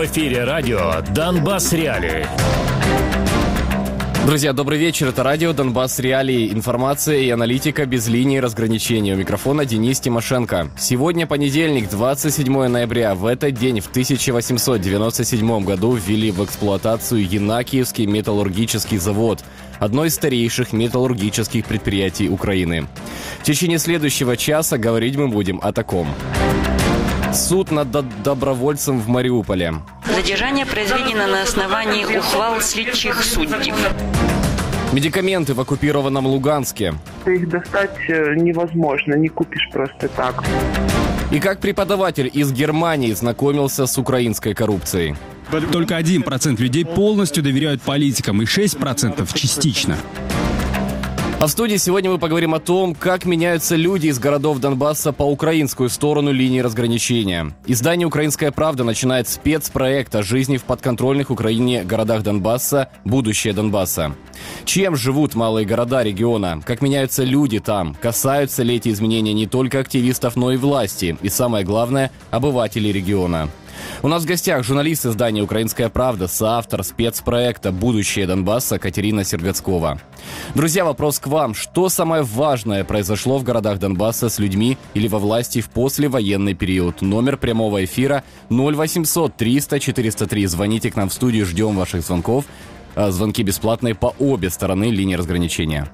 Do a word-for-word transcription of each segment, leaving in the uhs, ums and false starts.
В эфире радио «Донбасс Реалии». Друзья, добрый вечер. Это радио «Донбасс Реалии». Информация и аналитика без линии разграничения. У микрофона Денис Тимошенко. Сегодня понедельник, двадцать седьмое ноября. В этот день, в тысяча восемьсот девяносто седьмом году, ввели в эксплуатацию Янакиевский металлургический завод, одно из старейших металлургических предприятий Украины. В течение следующего часа говорить мы будем о таком. Суд над добровольцем в Мариуполе. Задержание произведено на основании ухвал следчих судей. Медикаменты в оккупированном Луганске. Их достать невозможно, не купишь просто так. И как преподаватель из Германии знакомился с украинской коррупцией. Только один процент людей полностью доверяют политикам, и шесть процентов частично. А в студии сегодня мы поговорим о том, как меняются люди из городов Донбасса по украинскую сторону линии разграничения. Издание «Украинская правда» начинает спецпроект о жизни в подконтрольных Украине городах Донбасса «Будущее Донбасса». Чем живут малые города региона? Как меняются люди там? Касаются ли эти изменения не только активистов, но и власти? И самое главное, обывателей региона. У нас в гостях журналист издания «Украинская правда», соавтор спецпроекта «Будущее Донбасса» Катерина Сергацкова. Друзья, вопрос к вам. Что самое важное произошло в городах Донбасса с людьми или во власти в послевоенный период? Номер прямого эфира ноль восемьсот триста четыреста три. Звоните к нам в студию, ждем ваших звонков. Звонки бесплатные по обе стороны линии разграничения.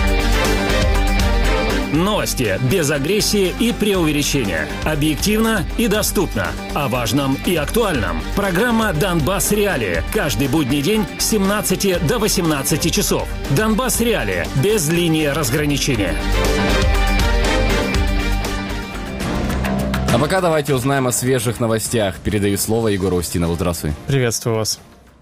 Новости без агрессии и преувеличения. Объективно и доступно. О важном и актуальном. Программа «Донбасс Реалии». Каждый будний день с семнадцати до восемнадцати часов. «Донбасс Реалии» без линии разграничения. А пока давайте узнаем о свежих новостях. Передаю слово Егору Устинову. Здравствуй. Приветствую вас.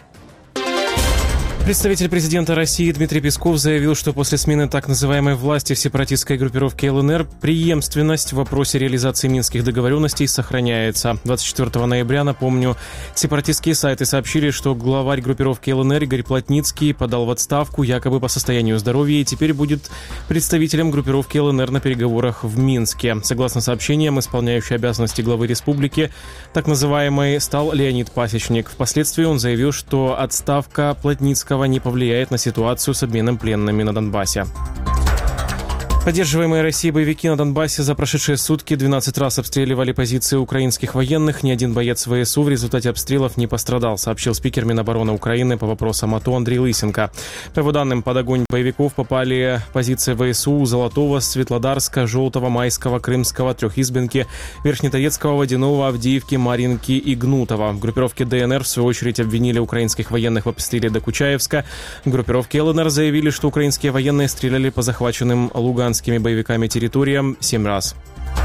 Представитель президента России Дмитрий Песков заявил, что после смены так называемой власти в сепаратистской группировке ЛНР преемственность в вопросе реализации минских договоренностей сохраняется. двадцать четвёртого ноября, напомню, сепаратистские сайты сообщили, что главарь группировки ЛНР Игорь Плотницкий подал в отставку якобы по состоянию здоровья и теперь будет представителем группировки ЛНР на переговорах в Минске. Согласно сообщениям, исполняющий обязанности главы республики, так называемый, стал Леонид Пасечник. Впоследствии он заявил, что отставка Плотницкого не повлияет на ситуацию с обменом пленными на Донбассе. Поддерживаемые Россией боевики на Донбассе за прошедшие сутки двенадцать раз обстреливали позиции украинских военных. Ни один боец ВСУ в результате обстрелов не пострадал, сообщил спикер Минобороны Украины по вопросам АТО Андрей Лысенко. По его данным, под огонь боевиков попали позиции ВСУ Золотого, Светлодарска, Желтого, Майского, Крымского, Трехизбенки, Верхнетоецкого, Водяного, Авдеевки, Маринки и Гнутова. В группировке ДНР, в свою очередь, обвинили украинских военных в обстреле Докучаевска. В группировке ЛНР заявили, что украинские военные стреляли по захваченным Луганским боевиками территориям семь раз.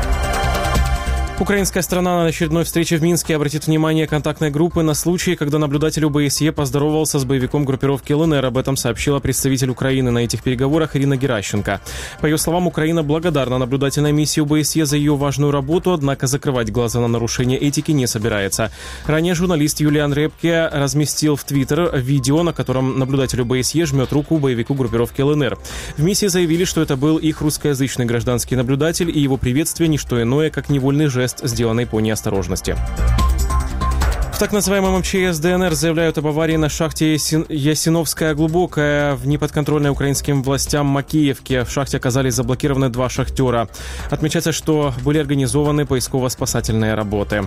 Украинская сторона на очередной встрече в Минске обратит внимание контактной группы на случай, когда наблюдатель ОБСЕ поздоровался с боевиком группировки ЛНР. Об этом сообщила представитель Украины на этих переговорах Ирина Геращенко. По ее словам, Украина благодарна наблюдательной миссии ОБСЕ за ее важную работу, однако закрывать глаза на нарушение этики не собирается. Ранее журналист Юлиан Репке разместил в Твиттер видео, на котором наблюдатель ОБСЕ жмет руку боевику группировки ЛНР. В миссии заявили, что это был их русскоязычный гражданский наблюдатель, и его приветствие не что иное, как невольный жест, сделанной по неосторожности. В так называемом МЧС ДНР заявляют об аварии на шахте Ясиновская глубокая в неподконтрольной украинским властям Макеевке. В шахте оказались заблокированы два шахтера. Отмечается, что были организованы поисково-спасательные работы.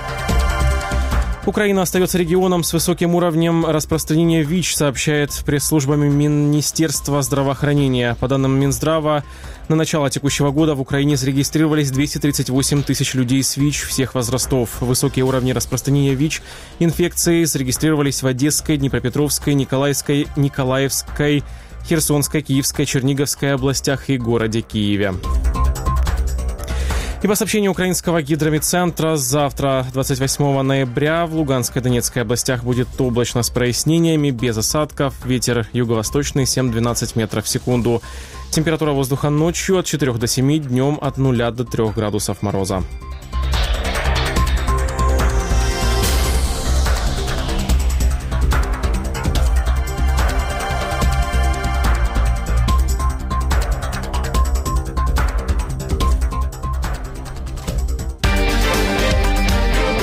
Украина остается регионом с высоким уровнем распространения ВИЧ, сообщает пресс-служба Министерства здравоохранения. По данным Минздрава, на начало текущего года в Украине зарегистрировались двести тридцать восемь тысяч людей с ВИЧ всех возрастов. Высокие уровни распространения ВИЧ инфекции зарегистрировались в Одесской, Днепропетровской, Николаевской, Николаевской, Херсонской, Киевской, Черниговской областях и городе Киеве. И по сообщению украинского гидрометцентра, завтра, двадцать восьмого ноября, в Луганской и Донецкой областях будет облачно с прояснениями, без осадков. Ветер юго-восточный семь-двенадцать метров в секунду. Температура воздуха ночью от четырёх до семи, днем от нуля до трёх градусов мороза.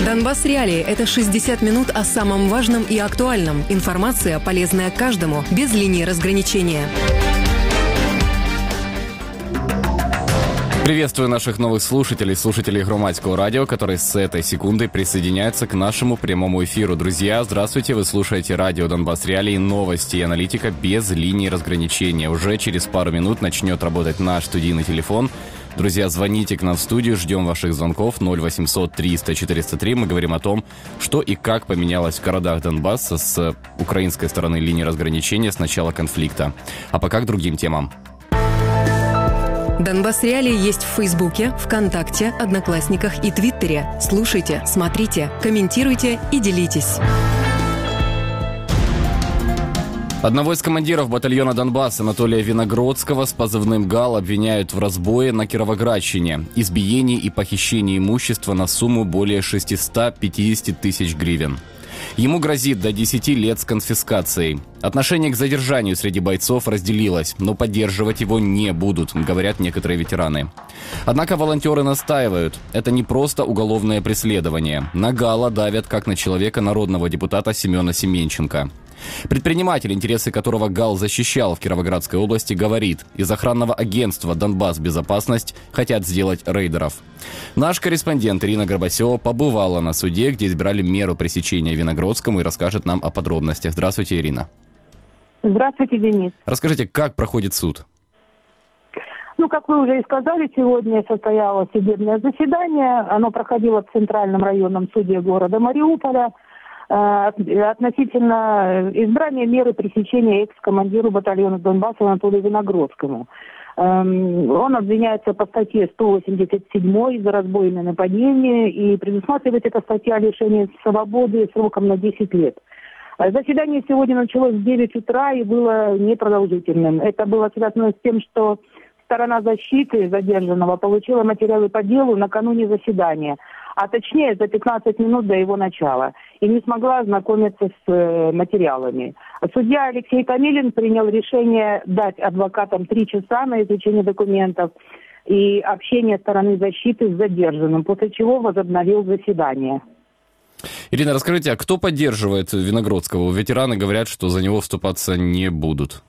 Донбасс Реалии – это шестьдесят минут о самом важном и актуальном. Информация, полезная каждому, без линии разграничения. Приветствую наших новых слушателей, слушателей Громадского радио, которые с этой секунды присоединяются к нашему прямому эфиру. Друзья, здравствуйте, вы слушаете радио Донбасс Реалии, новости и аналитика без линии разграничения. Уже через пару минут начнет работать наш студийный телефон. Друзья, звоните к нам в студию, ждем ваших звонков ноль восемьсот триста четыреста три. Мы говорим о том, что и как поменялось в городах Донбасса с украинской стороны линии разграничения с начала конфликта. А пока к другим темам. Донбасс Реалии есть в Фейсбуке, ВКонтакте, Одноклассниках и Твиттере. Слушайте, смотрите, комментируйте и делитесь. Одного из командиров батальона «Донбасс» Анатолия Виногродского с позывным «Гал» обвиняют в разбое на Кировоградщине, избиении и похищении имущества на сумму более шестьсот пятьдесят тысяч гривен. Ему грозит до десяти лет с конфискацией. Отношение к задержанию среди бойцов разделилось, но поддерживать его не будут, говорят некоторые ветераны. Однако волонтеры настаивают, это не просто уголовное преследование. На Гала давят как на человека народного депутата Семена Семенченко. Предприниматель, интересы которого Гал защищал в Кировоградской области, говорит, из охранного агентства «Донбасс Безопасность» хотят сделать рейдеров. Наш корреспондент Ирина Горбасева побывала на суде, где избирали меру пресечения Виногродскому, и расскажет нам о подробностях. Здравствуйте, Ирина. Здравствуйте, Денис. Расскажите, как проходит суд? Ну, как вы уже и сказали, сегодня состоялось судебное заседание. Оно проходило в Центральном районном суде города Мариуполя. Относительно избрания меры пресечения экс-командиру батальона Донбасса Анатолию Виногродскому. Он обвиняется по статье сто восемьдесят семь за разбойное нападение, и предусматривает эта статья лишения свободы сроком на десять лет. Заседание сегодня началось в девять утра и было непродолжительным. Это было связано с тем, что сторона защиты задержанного получила материалы по делу накануне заседания, а точнее за пятнадцать минут до его начала, и не смогла ознакомиться с э, материалами. Судья Алексей Томилин принял решение дать адвокатам три часа на изучение документов и общение стороны защиты с задержанным, после чего возобновил заседание. Ирина, расскажите, а кто поддерживает Виногродского? Ветераны говорят, что за него вступаться не будут.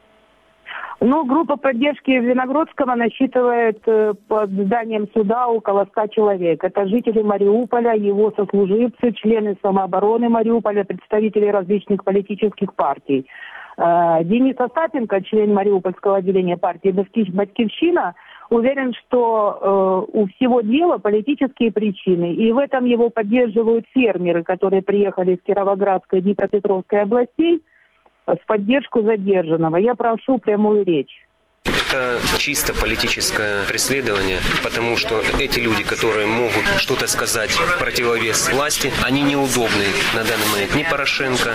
Ну, группа поддержки Виногродского насчитывает э, под зданием суда около ста человек. Это жители Мариуполя, его сослуживцы, члены самообороны Мариуполя, представители различных политических партий. Э, Денис Остапенко, член Мариупольского отделения партии «Батькивщина», уверен, что э, у всего дела политические причины. И в этом его поддерживают фермеры, которые приехали из Кировоградской и Днепропетровской областей, в поддержку задержанного. Я прошу прямую речь. Это чисто политическое преследование, потому что эти люди, которые могут что-то сказать в противовес власти, они неудобны на данный момент. Ни Порошенко,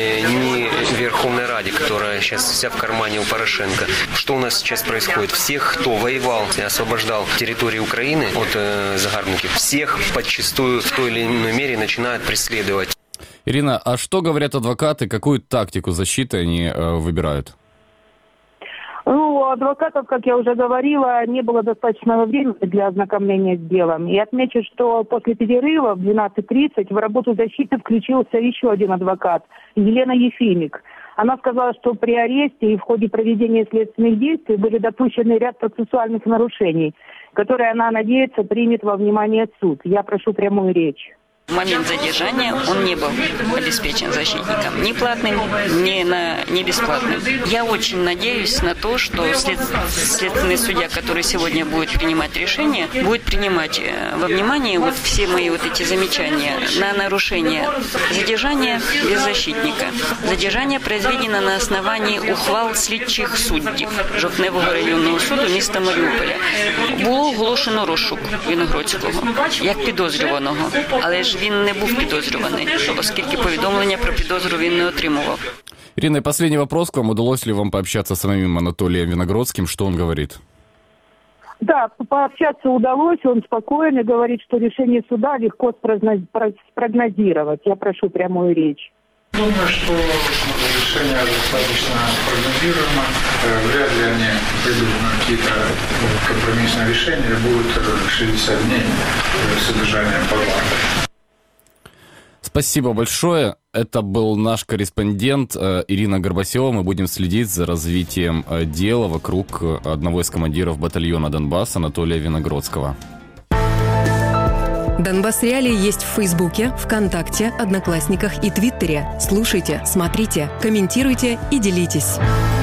ни Верховной Раде, которая сейчас вся в кармане у Порошенко. Что у нас сейчас происходит? Всех, кто воевал и освобождал территорию Украины от э, загарбников, всех подчистую в той или иной мере начинают преследовать. Ирина, а что говорят адвокаты, какую тактику защиты они э, выбирают? Ну, у адвокатов, как я уже говорила, не было достаточного времени для ознакомления с делом. И отмечу, что после перерыва в двенадцать тридцать в работу защиты включился еще один адвокат, Елена Ефимик. Она сказала, что при аресте и в ходе проведения следственных действий были допущены ряд процессуальных нарушений, которые, она надеется, примет во внимание суд. Я прошу прямую речь. В момент задержания он не был обеспечен защитником ни платным, ни, на, ни бесплатным. Я очень надеюсь на то, что след, следственный судья, который сегодня будет принимать решение, будет принимать во внимание вот все мои вот эти замечания на нарушение задержания без защитника. Задержание произведено на основании ухвал слідчих суддів Жовтневого районного суду міста Маріуполя. Було оголошено розшук Виногродського як підозрюваного, але ж він не був підозрюваний, оскільки повідомлення про підозру він не отримував. Ирина, последний вопрос к вам. Удалось ли вам пообщаться с самим Анатолием Виногродским? Что он говорит? Да, пообщаться удалось. Он спокойно говорит, что решение суда легко спрогнозировать. Я прошу прямую речь. Думаю, что решение достаточно прогнозируемо. Вряд ли они придут на какие-то компромиссные решения. Будут шестьдесят дней содержания под вартой. Спасибо большое. Это был наш корреспондент Ирина Горбасева. Мы будем следить за развитием дела вокруг одного из командиров батальона «Донбасс» Анатолия Виногродского. Донбасс Реалии есть в Фейсбуке, ВКонтакте, Одноклассниках и Твиттере. Слушайте, смотрите, комментируйте и делитесь.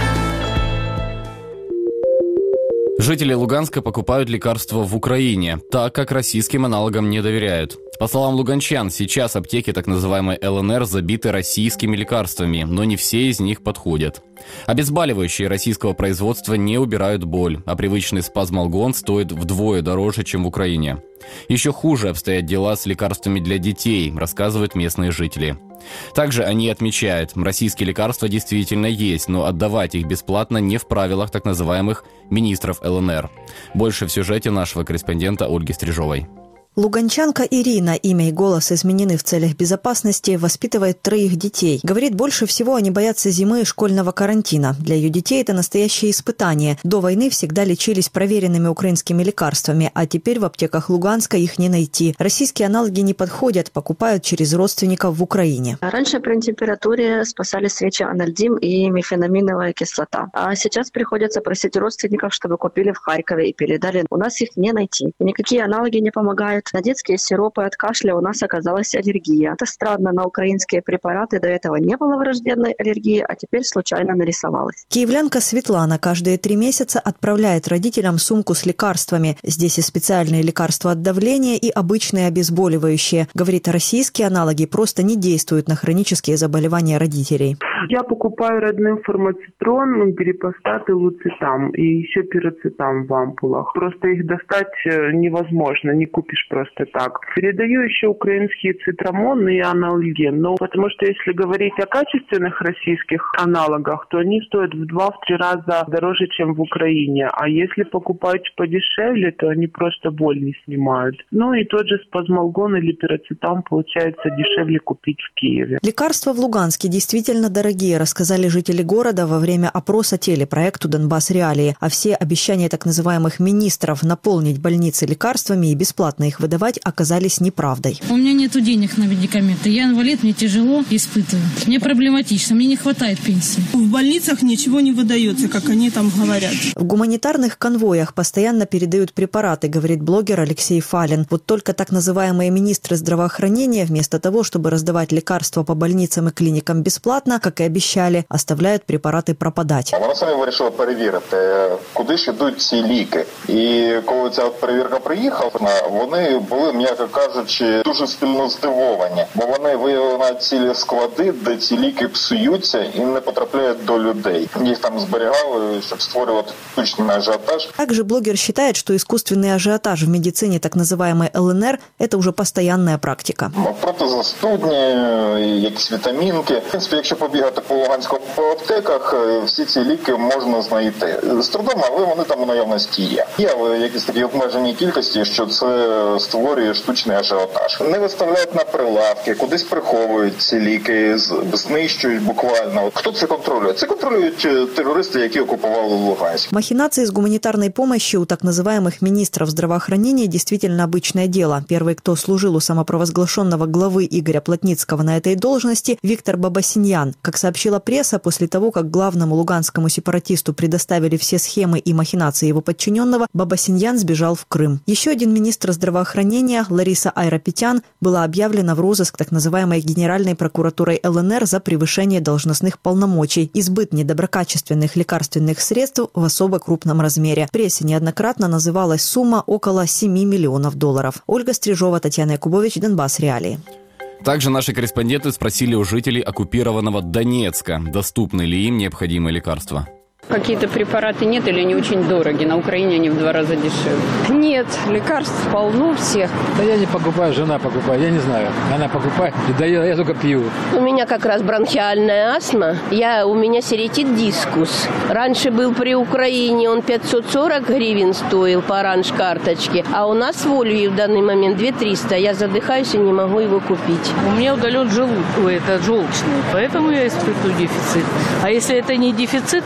Жители Луганска покупают лекарства в Украине, так как российским аналогам не доверяют. По словам луганчан, сейчас аптеки так называемой ЛНР забиты российскими лекарствами, но не все из них подходят. Обезболивающие российского производства не убирают боль, а привычный спазмолгон стоит вдвое дороже, чем в Украине. Еще хуже обстоят дела с лекарствами для детей, рассказывают местные жители. Также они отмечают, российские лекарства действительно есть, но отдавать их бесплатно не в правилах так называемых министров ЛНР. Больше в сюжете нашего корреспондента Ольги Стрижовой. Луганчанка Ирина, имя и голос изменены в целях безопасности, воспитывает троих детей. Говорит, больше всего они боятся зимы и школьного карантина. Для ее детей это настоящее испытание. До войны всегда лечились проверенными украинскими лекарствами, а теперь в аптеках Луганска их не найти. Российские аналоги не подходят, покупают через родственников в Украине. Раньше при температуре спасали свечи анальдим и мефенаминовая кислота. А сейчас приходится просить родственников, чтобы купили в Харькове и передали. У нас их не найти. И никакие аналоги не помогают. На детские сиропы от кашля у нас оказалась аллергия. Это странно, на украинские препараты до этого не было врожденной аллергии, а теперь случайно нарисовалась. Киевлянка Светлана каждые три месяца отправляет родителям сумку с лекарствами. Здесь и специальные лекарства от давления, и обычные обезболивающие. Говорит, российские аналоги просто не действуют на хронические заболевания родителей. Я покупаю родным формацитрон, перипостат и луцитам, и еще пироцитам в ампулах. Просто их достать невозможно, не купишь просто так. Передаю еще украинские цитрамон и аналген, но потому что если говорить о качественных российских аналогах, то они стоят в два-три раза дороже, чем в Украине. А если покупать подешевле, то они просто боль не снимают. Ну и тот же спазмолгон или пироцитам получается дешевле купить в Киеве. Лекарства в Луганске действительно дорогие, рассказали жители города во время опроса телепроекту «Донбасс Реалии». А все обещания так называемых министров наполнить больницы лекарствами и бесплатно их выдавать оказались неправдой. У меня нет денег на медикаменты. Я инвалид, мне тяжело испытываю. Мне проблематично, мне не хватает пенсии. В больницах ничего не выдается, как они там говорят. В гуманитарных конвоях постоянно передают препараты, говорит блогер Алексей Фалин. Вот только так называемые министры здравоохранения вместо того, чтобы раздавать лекарства по больницам и клиникам бесплатно, как и обещали, оставляют препарати пропадати. Вона самі вирішила перевірити, куди ж йдуть ці ліки. І коли ця перевірка приїхала, вони були, м'яко кажучи, дуже сильно здивовані. Бо вони виявили на цілі склади, де ці ліки псуються і не потрапляють до людей. Їх там зберігали, щоб створювати штучний ажиотаж. Также блогер считает, что искусственный ажиотаж в медицине так называемой ЛНР – это уже постоянная практика. Протизастудні, якісь вітамінки. В принципі, якщо побігати по Луганську по аптеках, всі ці ліки можна знайти. З трудом, але вони там у наявності є. Є, але якісь такі обмежені кількості, що це створює штучний ажіотаж. Не виставляють на прилавки, кудись приховують ці ліки, знищують буквально. Хто це контролює? Це контролюють терористи, які окупували Луганськ. Махинации с гуманитарной помощью у так называемых министров здравоохранения действительно обычное дело. Первый, кто служил у самопровозглашенного главы Игоря Плотницкого на этой должности, Виктор Бабасиньян. Как сообщила пресса, после того, как главному луганскому сепаратисту предоставили все схемы и махинации его подчиненного, Бабасиньян сбежал в Крым. Еще один министр здравоохранения, Лариса Айрапетян, была объявлена в розыск так называемой Генеральной прокуратурой ЛНР за превышение должностных полномочий и сбыт недоброкачественных лекарственных средств в особо крупном размере. В прессе неоднократно называлась сумма около семи миллионов долларов. Ольга Стрижова, Татьяна Якубович, Донбасс Реалии. Также наши корреспонденты спросили у жителей оккупированного Донецка, доступны ли им необходимые лекарства. Какие-то препараты нет или они очень дороги? На Украине они в два раза дешевле. Нет, лекарств полно всех. Да я не покупаю, жена покупает, я не знаю. Она покупает и дает, я только пью. У меня как раз бронхиальная астма. Я, у меня серетит дискус. Раньше был при Украине, он пятьсот сорок гривен стоил по оранж-карточке. А у нас в Ольве в данный момент две тысячи триста. Я задыхаюсь и не могу его купить. У меня удален желудок, это желчный, поэтому я испытываю дефицит. А если это не дефицит, то целый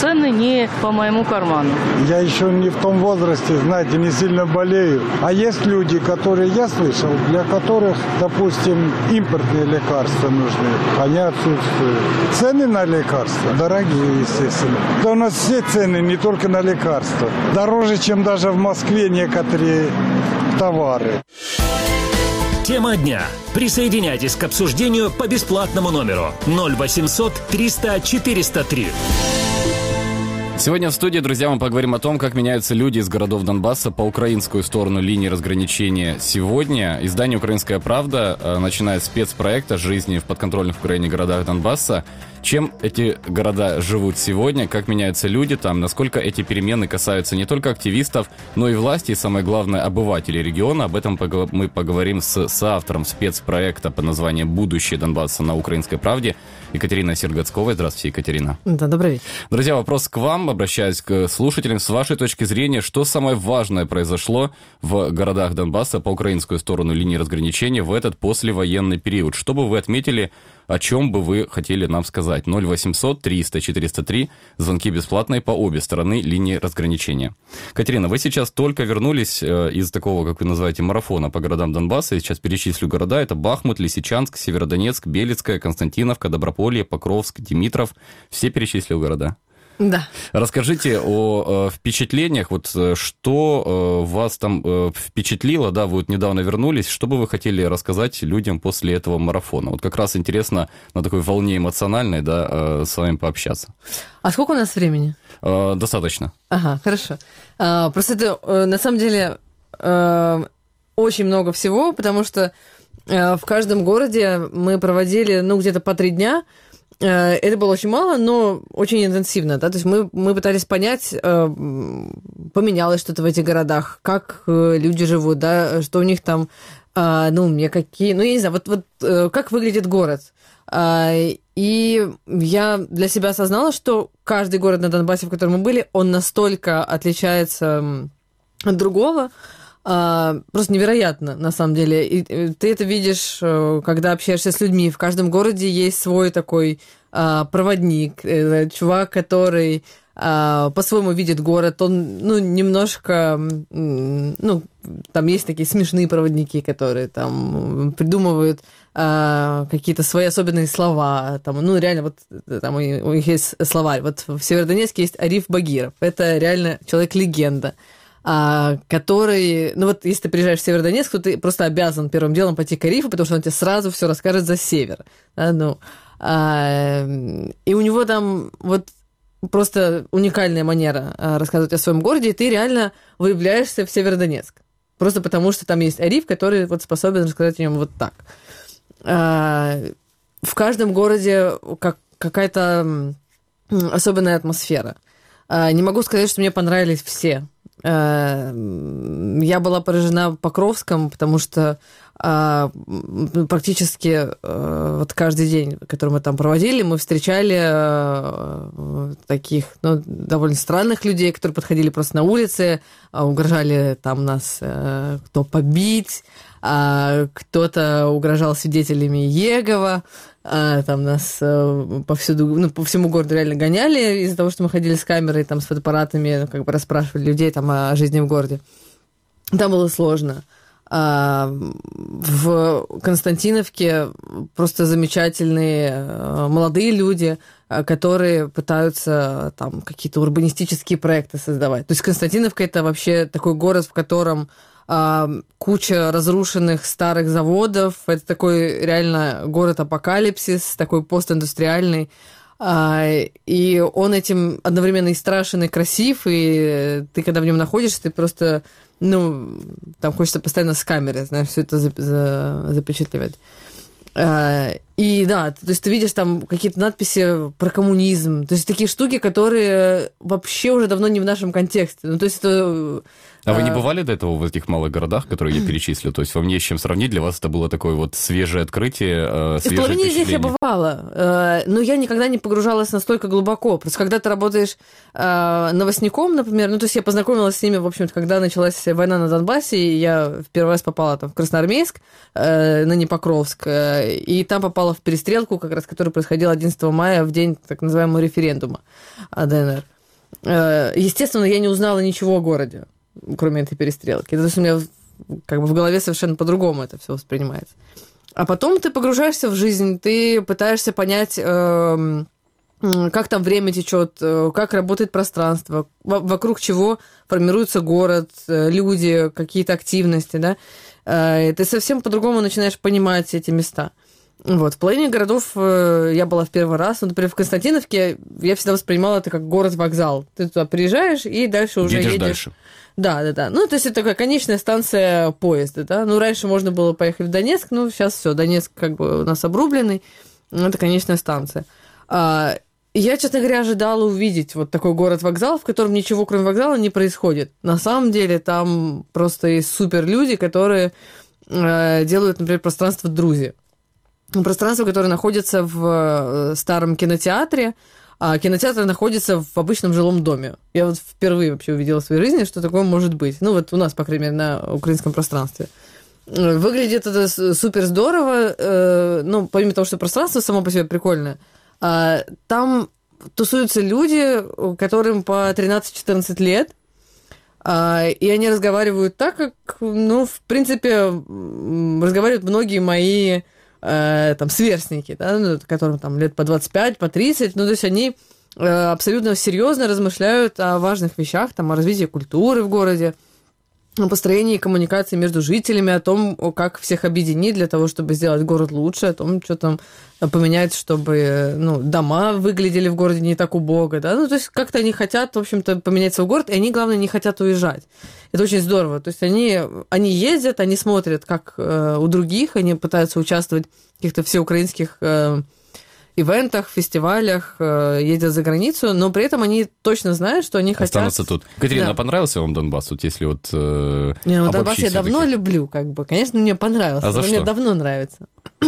цены не по моему карману. Я еще не в том возрасте, знаете, не сильно болею. А есть люди, которые, я слышал, для которых, допустим, импортные лекарства нужны. Они отсутствуют. Цены на лекарства дорогие, естественно. Да у нас все цены не только на лекарства. Дороже, чем даже в Москве некоторые товары. Тема дня. Присоединяйтесь к обсуждению по бесплатному номеру ноль восемьсот триста четыреста три. Сегодня в студии, друзья, мы поговорим о том, как меняются люди из городов Донбасса по украинскую сторону линии разграничения. Сегодня издание «Украинская правда» начинает спецпроект о жизни в подконтрольных Украине городах Донбасса. Чем эти города живут сегодня, как меняются люди там, насколько эти перемены касаются не только активистов, но и власти, и, самое главное, обывателей региона. Об этом мы поговорим с соавтором спецпроекта под названием «Будущее Донбасса» на «Украинской правде» Екатериной Сергацковой. Здравствуйте, Екатерина. Да, добрый вечер. Друзья, вопрос к вам, обращаюсь к слушателям. С вашей точки зрения, что самое важное произошло в городах Донбасса по украинскую сторону линии разграничения в этот послевоенный период? Что бы вы отметили, о чем бы вы хотели нам сказать? ноль восемьсот триста четыреста три, звонки бесплатные по обе стороны линии разграничения. Катерина, вы сейчас только вернулись из такого, как вы называете, марафона по городам Донбасса. Я сейчас перечислю города. Это Бахмут, Лисичанск, Северодонецк, Белецкая, Константиновка, Доброполье, Покровск, Димитров. Все перечислил города? Да. Расскажите о э, впечатлениях, вот что э, вас там э, впечатлило, да, вы вот недавно вернулись, что бы вы хотели рассказать людям после этого марафона? Вот как раз интересно на такой волне эмоциональной, да, э, с вами пообщаться. А сколько у нас времени? Э, достаточно. Ага, хорошо. А, просто это, э, на самом деле, э, очень много всего, потому что э, в каждом городе мы проводили, ну, где-то по три дня. Это было очень мало, но очень интенсивно, да, то есть мы, мы пытались понять, поменялось что-то в этих городах, как люди живут, да, что у них там, ну, мне какие, ну, я не знаю, вот, вот как выглядит город. И я для себя осознала, что каждый город на Донбассе, в котором мы были, он настолько отличается от другого, просто невероятно, на самом деле. И ты это видишь, когда общаешься с людьми. В каждом городе есть свой такой проводник, чувак, который по-своему видит город. Он, ну, немножко... Ну, там есть такие смешные проводники, которые там придумывают какие-то свои особенные слова. Там, ну, реально, вот там у них есть словарь. Вот в Северодонецке есть Ариф Багиров. Это реально человек-легенда, который, ну вот если ты приезжаешь в Северодонецк, то ты просто обязан первым делом пойти к Арифу, потому что он тебе сразу все расскажет за север. Да, ну, а, и у него там вот просто уникальная манера рассказывать о своем городе, и ты реально влюбляешься в Северодонецк. Просто потому что там есть Ариф, который вот способен рассказать о нем вот так. А, в каждом городе как, какая-то особенная атмосфера. А, не могу сказать, что мне понравились все. Я была поражена Покровском, потому что а, практически а, вот каждый день, который мы там проводили, мы встречали а, таких, ну, довольно странных людей, которые подходили просто на улице, а, угрожали там нас а, кто побить, а, кто-то угрожал свидетелями Иегова. А, там нас а, повсюду, ну, по всему городу реально гоняли из-за того, что мы ходили с камерой, там, с фотоаппаратами, ну, как бы расспрашивали людей там о жизни в городе. Там было сложно. А, в Константиновке просто замечательные молодые люди, которые пытаются там какие-то урбанистические проекты создавать. То есть Константиновка – это вообще такой город, в котором куча разрушенных старых заводов. Это такой реально город-апокалипсис, такой постиндустриальный. И он этим одновременно и страшен, и красив, и ты, когда в нем находишься, ты просто, ну, там хочется постоянно с камеры, знаешь, все это запечатливать. И да, то есть ты видишь там какие-то надписи про коммунизм, то есть такие штуки, которые вообще уже давно не в нашем контексте. Ну, то есть это... А вы не бывали до этого в этих малых городах, которые я перечислил? То есть вам не с чем сравнить? Для вас это было такое вот свежее открытие, свежее в половине здесь я бывала, но я никогда не погружалась настолько глубоко. Просто когда ты работаешь новостником, например, ну, то есть я познакомилась с ними, в общем-то, когда началась война на Донбассе, и я в первый раз попала там в Красноармейск, ныне Покровск, и там попала в перестрелку, как раз, которая происходила одиннадцатого мая, в день так называемого референдума о ДНР. естественно, я не узнала ничего о городе, кроме этой перестрелки. То есть у меня как бы в голове совершенно по-другому это все воспринимается. А потом ты погружаешься в жизнь, ты пытаешься понять, э, как там время течет, как работает пространство, вокруг чего формируется город, люди, какие-то активности, да. Э, ты совсем по-другому начинаешь понимать эти места. Вот. В половине городов я была в первый раз. Например, в Константиновке я всегда воспринимала это как город-вокзал. Ты туда приезжаешь и дальше уже едешь. едешь. Дальше. Да, да, да. Ну, то есть это такая конечная станция поезда, да. Ну, раньше можно было поехать в Донецк, ну, сейчас все, Донецк как бы у нас обрубленный, это конечная станция. А, я, честно говоря, ожидала увидеть вот такой город-вокзал, в котором ничего, кроме вокзала, не происходит. На самом деле там просто есть суперлюди, которые э, делают, например, пространство Друзи. Пространство, которое находится в старом кинотеатре, а кинотеатр находится в обычном жилом доме. Я вот впервые вообще увидела в своей жизни, что такое может быть. Ну, вот у нас, по крайней мере, на украинском пространстве. Выглядит это супер здорово, ну, помимо того, что пространство само по себе прикольное, там тусуются люди, которым по тринадцать-четырнадцать лет, и они разговаривают так, как, ну, в принципе, разговаривают многие мои там сверстники, да, ну, которым там лет по двадцать пять, по тридцать, ну, то есть они абсолютно серьезно размышляют о важных вещах, там, о развитии культуры в городе, о построении коммуникации между жителями, о том, как всех объединить для того, чтобы сделать город лучше, о том, что там поменять, чтобы, ну, дома выглядели в городе не так убого, да, ну, то есть как-то они хотят, в общем-то, поменять свой город, и они, главное, не хотят уезжать. Это очень здорово, то есть они, они ездят, они смотрят, как э, у других, они пытаются участвовать в каких-то всеукраинских э, ивентах, фестивалях, э, ездят за границу, но при этом они точно знают, что они хотят... Останутся тут. Катерина, да. Понравился вам Донбасс, вот если вот э, Не, ну, Донбасс я давно люблю, как бы, конечно, мне понравился, а за но что? Мне давно нравится.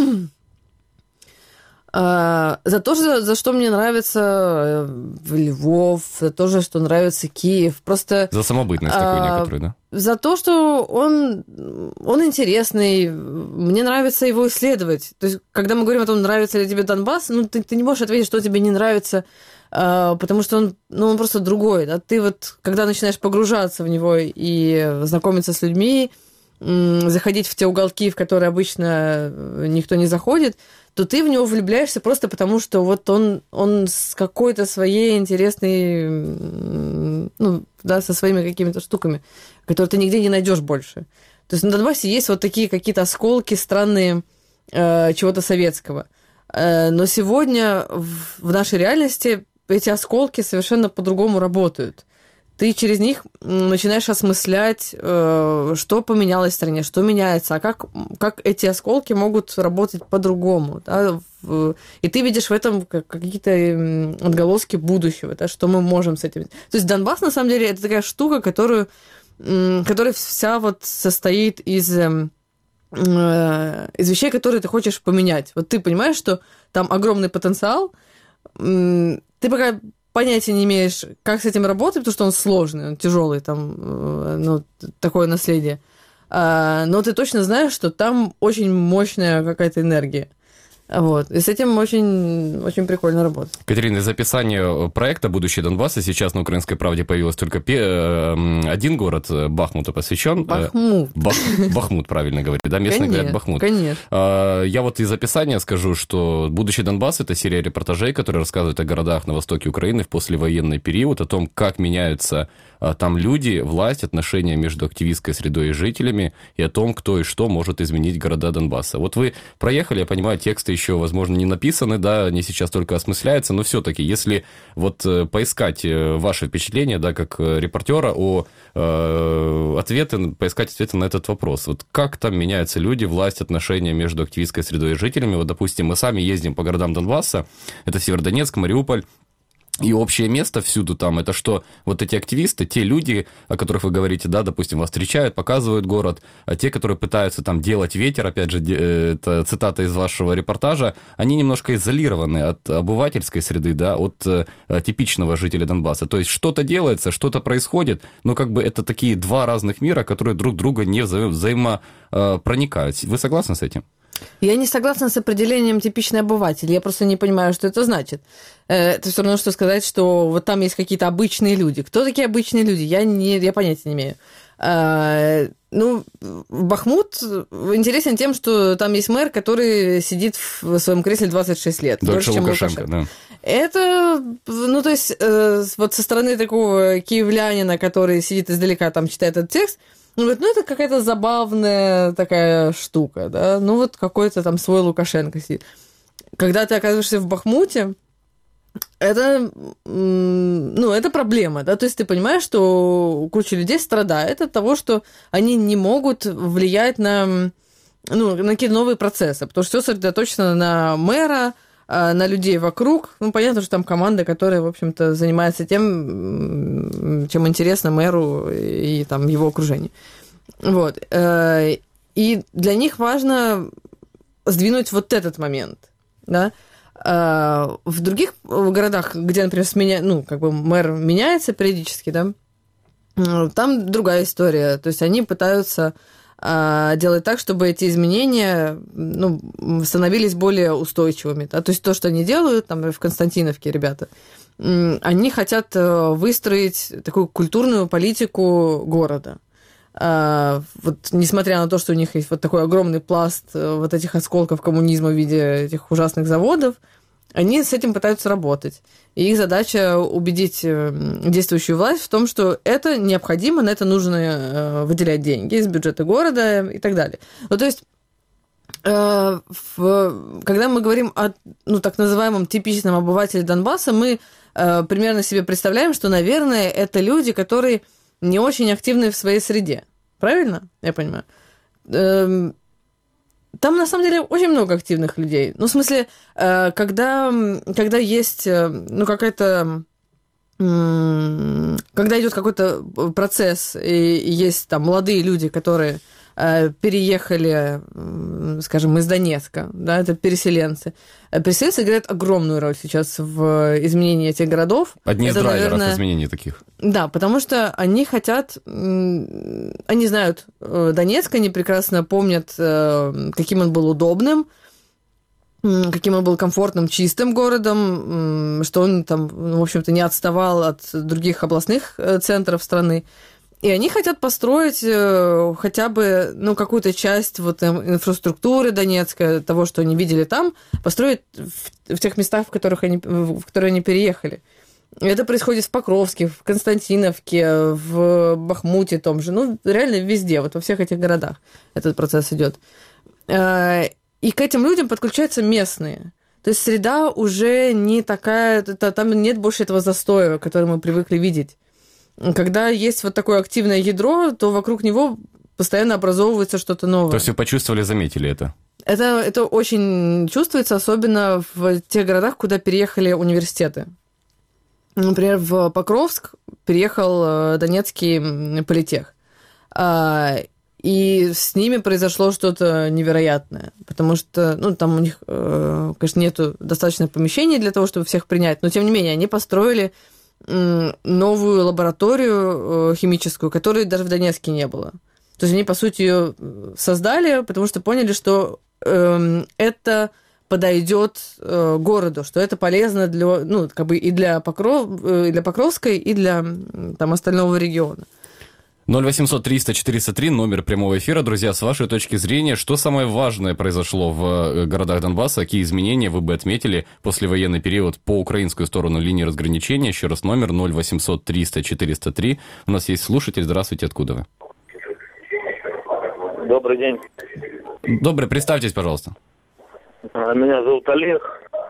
А, за то, за, за что мне нравится Львов, за то, за что нравится Киев. Просто, за самобытность а, такую некоторую, да? За то, что он, он интересный, мне нравится его исследовать. То есть, когда мы говорим о том, нравится ли тебе Донбасс, ну, ты, ты не можешь ответить, что тебе не нравится, а, потому что он, ну, он просто другой. Да? Ты вот, когда начинаешь погружаться в него и знакомиться с людьми, заходить в те уголки, в которые обычно никто не заходит, то ты в него влюбляешься просто потому, что вот он, он с какой-то своей интересной, ну, да, со своими какими-то штуками, которые ты нигде не найдешь больше. То есть на Донбассе есть вот такие какие-то осколки странные э, чего-то советского. Э, но сегодня в, в нашей реальности эти осколки совершенно по-другому работают. Ты через них начинаешь осмыслять, что поменялось в стране, что меняется, а как, как эти осколки могут работать по-другому. Да? И ты видишь в этом какие-то отголоски будущего, да? Что мы можем с этим... То есть Донбасс, на самом деле, это такая штука, которую, которая вся вот состоит из, из вещей, которые ты хочешь поменять. Вот ты понимаешь, что там огромный потенциал, ты пока... понятия не имеешь, как с этим работать, потому что он сложный, он тяжелый, там, ну, такое наследие. Но ты точно знаешь, что там очень мощная какая-то энергия. Вот. И с этим очень, очень прикольно работать. Катерина, из описания проекта «Будущее Донбасса» сейчас на «Украинской правде» появилось только пе- один город, Бахмуту посвящен. Бахмут. Бах, Бахмут, правильно говорить, да? Местные конечно, говорят Бахмут. Конечно. Я вот из описания скажу, что «Будущее Донбасса» — это серия репортажей, которые рассказывают о городах на востоке Украины в послевоенный период, о том, как меняются там люди, власть, отношения между активистской средой и жителями, и о том, кто и что может изменить города Донбасса. Вот вы проехали, я понимаю, тексты еще, возможно, не написаны, да, они сейчас только осмысляются, но все-таки, если вот поискать ваши впечатления, да, как репортера, о э, ответы, поискать ответы на этот вопрос. Вот как там меняются люди, власть, отношения между активистской средой и жителями? Вот, допустим, мы сами ездим по городам Донбасса, это Северодонецк, Мариуполь, и общее место всюду там, это что вот эти активисты, те люди, о которых вы говорите, да, допустим, вас встречают, показывают город, а те, которые пытаются там делать ветер, опять же, это цитата из вашего репортажа, они немножко изолированы от обывательской среды, да, от типичного жителя Донбасса. То есть что-то делается, что-то происходит, но как бы это такие два разных мира, которые друг друга не вза- взаимопроникают. Вы согласны с этим? Я не согласна с определением «типичный обыватель». Я просто не понимаю, что это значит. Это все равно, что сказать, что вот там есть какие-то обычные люди. Кто такие обычные люди? Я, не, я понятия не имею. А, ну, Бахмут интересен тем, что там есть мэр, который сидит в своем кресле двадцать шесть лет. Дольше, больше, чем Лукашенко, Лукашенко. Да. Это, ну, то есть, э, вот со стороны такого киевлянина, который сидит издалека, там, читает этот текст, ну, вот, ну, это какая-то забавная такая штука, да, ну, вот какой-то там свой Лукашенко сидит. Когда ты оказываешься в Бахмуте, это, ну, это проблема, да, то есть ты понимаешь, что куча людей страдает от того, что они не могут влиять на, ну, на какие-то новые процессы, потому что все сосредоточено на мэра, на людей вокруг. Ну, понятно, что там команда, которая, в общем-то, занимается тем, чем интересно мэру и там его окружению. Вот. И для них важно сдвинуть вот этот момент, да. В других городах, где, например, сменя... ну, как бы мэр меняется периодически, да, там другая история. То есть они пытаются делать так, чтобы эти изменения, ну, становились более устойчивыми. Да? То есть то, что они делают, там, в Константиновке ребята, они хотят выстроить такую культурную политику города. Вот, несмотря на то, что у них есть вот такой огромный пласт вот этих осколков коммунизма в виде этих ужасных заводов, они с этим пытаются работать. И их задача убедить действующую власть в том, что это необходимо, на это нужно выделять деньги из бюджета города и так далее. Ну, то есть, когда мы говорим о, ну, так называемом типичном обывателе Донбасса, мы примерно себе представляем, что, наверное, это люди, которые не очень активны в своей среде. Правильно? Я понимаю. Там, на самом деле, очень много активных людей. Ну, в смысле, когда, когда есть, ну, какая-то... Когда идет какой-то процесс, и есть там молодые люди, которые переехали, скажем, из Донецка, да, это переселенцы. Переселенцы играют огромную роль сейчас в изменении этих городов. Одни из это, драйверов наверное, изменений таких. Да, потому что они хотят, они знают Донецк, они прекрасно помнят, каким он был удобным, каким он был комфортным, чистым городом, что он там, в общем-то, не отставал от других областных центров страны. И они хотят построить хотя бы, ну, какую-то часть вот инфраструктуры Донецка, того, что они видели там, построить в, в тех местах, в, которых они, в которые они переехали. Это происходит в Покровске, в Константиновке, в Бахмуте том же. Ну, реально везде, вот во всех этих городах этот процесс идет. И к этим людям подключаются местные. То есть среда уже не такая, там нет больше этого застоя, который мы привыкли видеть. Когда есть вот такое активное ядро, то вокруг него постоянно образовывается что-то новое. То есть вы почувствовали, заметили это? Это, это очень чувствуется, особенно в тех городах, куда переехали университеты. Например, в Покровск переехал Донецкий политех. И с ними произошло что-то невероятное, потому что, ну, там у них, конечно, нету достаточно помещений для того, чтобы всех принять, но, тем не менее, они построили новую лабораторию химическую, которой даже в Донецке не было. То есть они, по сути, ее создали, потому что поняли, что э, это подойдет э, городу, что это полезно для, ну, как бы и для, Покров, и для Покровской, и для там, остального региона. ноль восемьсот триста четыреста три, номер прямого эфира. Друзья, с вашей точки зрения, что самое важное произошло в городах Донбасса? Какие изменения вы бы отметили послевоенный период по украинскую сторону линии разграничения? Еще раз, номер ноль восемьсот триста четыреста три. У нас есть слушатель. Здравствуйте, откуда вы? Добрый день. Добрый, представьтесь, пожалуйста. Меня зовут Олег.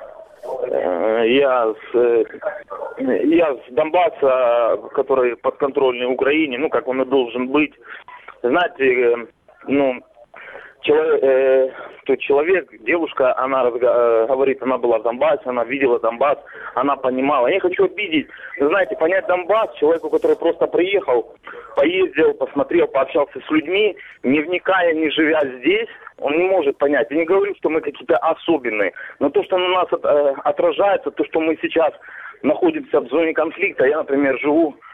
Я с, я с Донбасса, который подконтрольный Украине, ну, как он и должен быть. Знаете, ну, человек, э, тот человек, девушка, она разго- говорит, она была в Донбассе, она видела Донбасс, она понимала. Я не хочу обидеть, знаете, понять Донбасс человеку, который просто приехал, поездил, посмотрел, пообщался с людьми, не вникая, не живя здесь, он не может понять. Я не говорю, что мы какие-то особенные, но то, что на нас от, э, отражается, то, что мы сейчас находимся в зоне конфликта, я, например, живу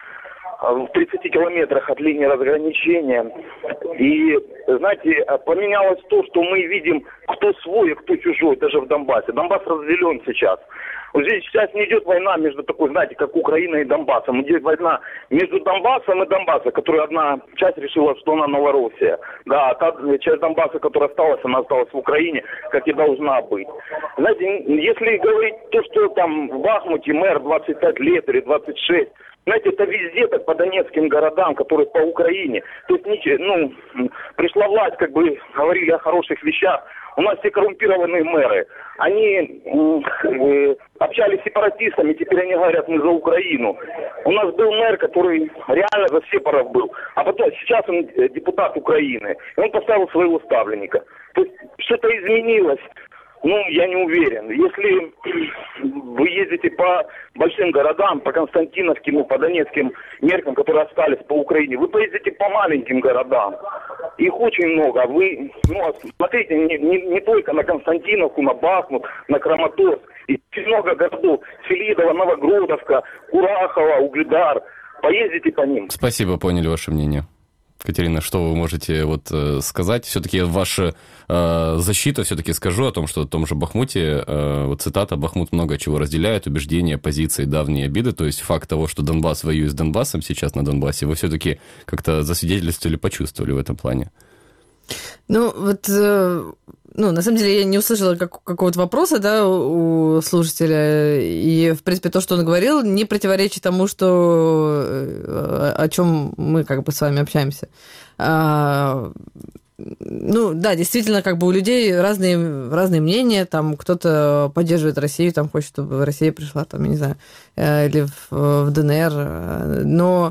в тридцати километрах от линии разграничения. И, знаете, поменялось то, что мы видим, кто свой, а кто чужой, даже в Донбассе. Донбасс разделен сейчас. Вот здесь сейчас не идет война между такой, знаете, как Украиной и Донбассом. Идет война между Донбассом и Донбассом, которая одна часть решила, что она Новороссия. Да, а та часть Донбасса, которая осталась, она осталась в Украине, как и должна быть. Знаете, если говорить то, что там в Бахмуте мэр двадцать пять лет или двадцать шесть, знаете, это везде так по донецким городам, которые по Украине. То есть, ну, пришла власть, как бы говорили о хороших вещах. У нас все коррумпированные мэры. Они э, общались с сепаратистами, теперь они говорят, мы за Украину. У нас был мэр, который реально за сепаров был. А потом, сейчас он депутат Украины. И он поставил своего ставленника. То есть, что-то изменилось. Ну, я не уверен. Если вы ездите по большим городам, по Константиновке, ну, по донецким меркам, которые остались по Украине, вы поездите по маленьким городам. Их очень много. Вы, ну, смотрите, не, не, не только на Константиновку, на Бахмут, на Краматорск. И много городов. Селидово, Новогродовка, Курахово, Угледар. Поездите по ним. Спасибо, поняли ваше мнение. Катерина, что вы можете вот э, сказать? Все-таки ваша э, защита, все-таки скажу о том, что в том же Бахмуте, э, вот цитата, Бахмут много чего разделяет, убеждения, позиции, давние обиды, то есть факт того, что Донбасс воюет с Донбассом сейчас на Донбассе, вы все-таки как-то засвидетельствовали, почувствовали в этом плане? Ну, вот, ну, на самом деле я не услышала как, какого-то вопроса, да, у слушателя, и, в принципе, то, что он говорил, не противоречит тому, что, о чем мы как бы с вами общаемся. А, ну, да, действительно, как бы у людей разные, разные мнения, там, кто-то поддерживает Россию, там, хочет, чтобы Россия пришла, там, я не знаю, или в, в ДНР, но...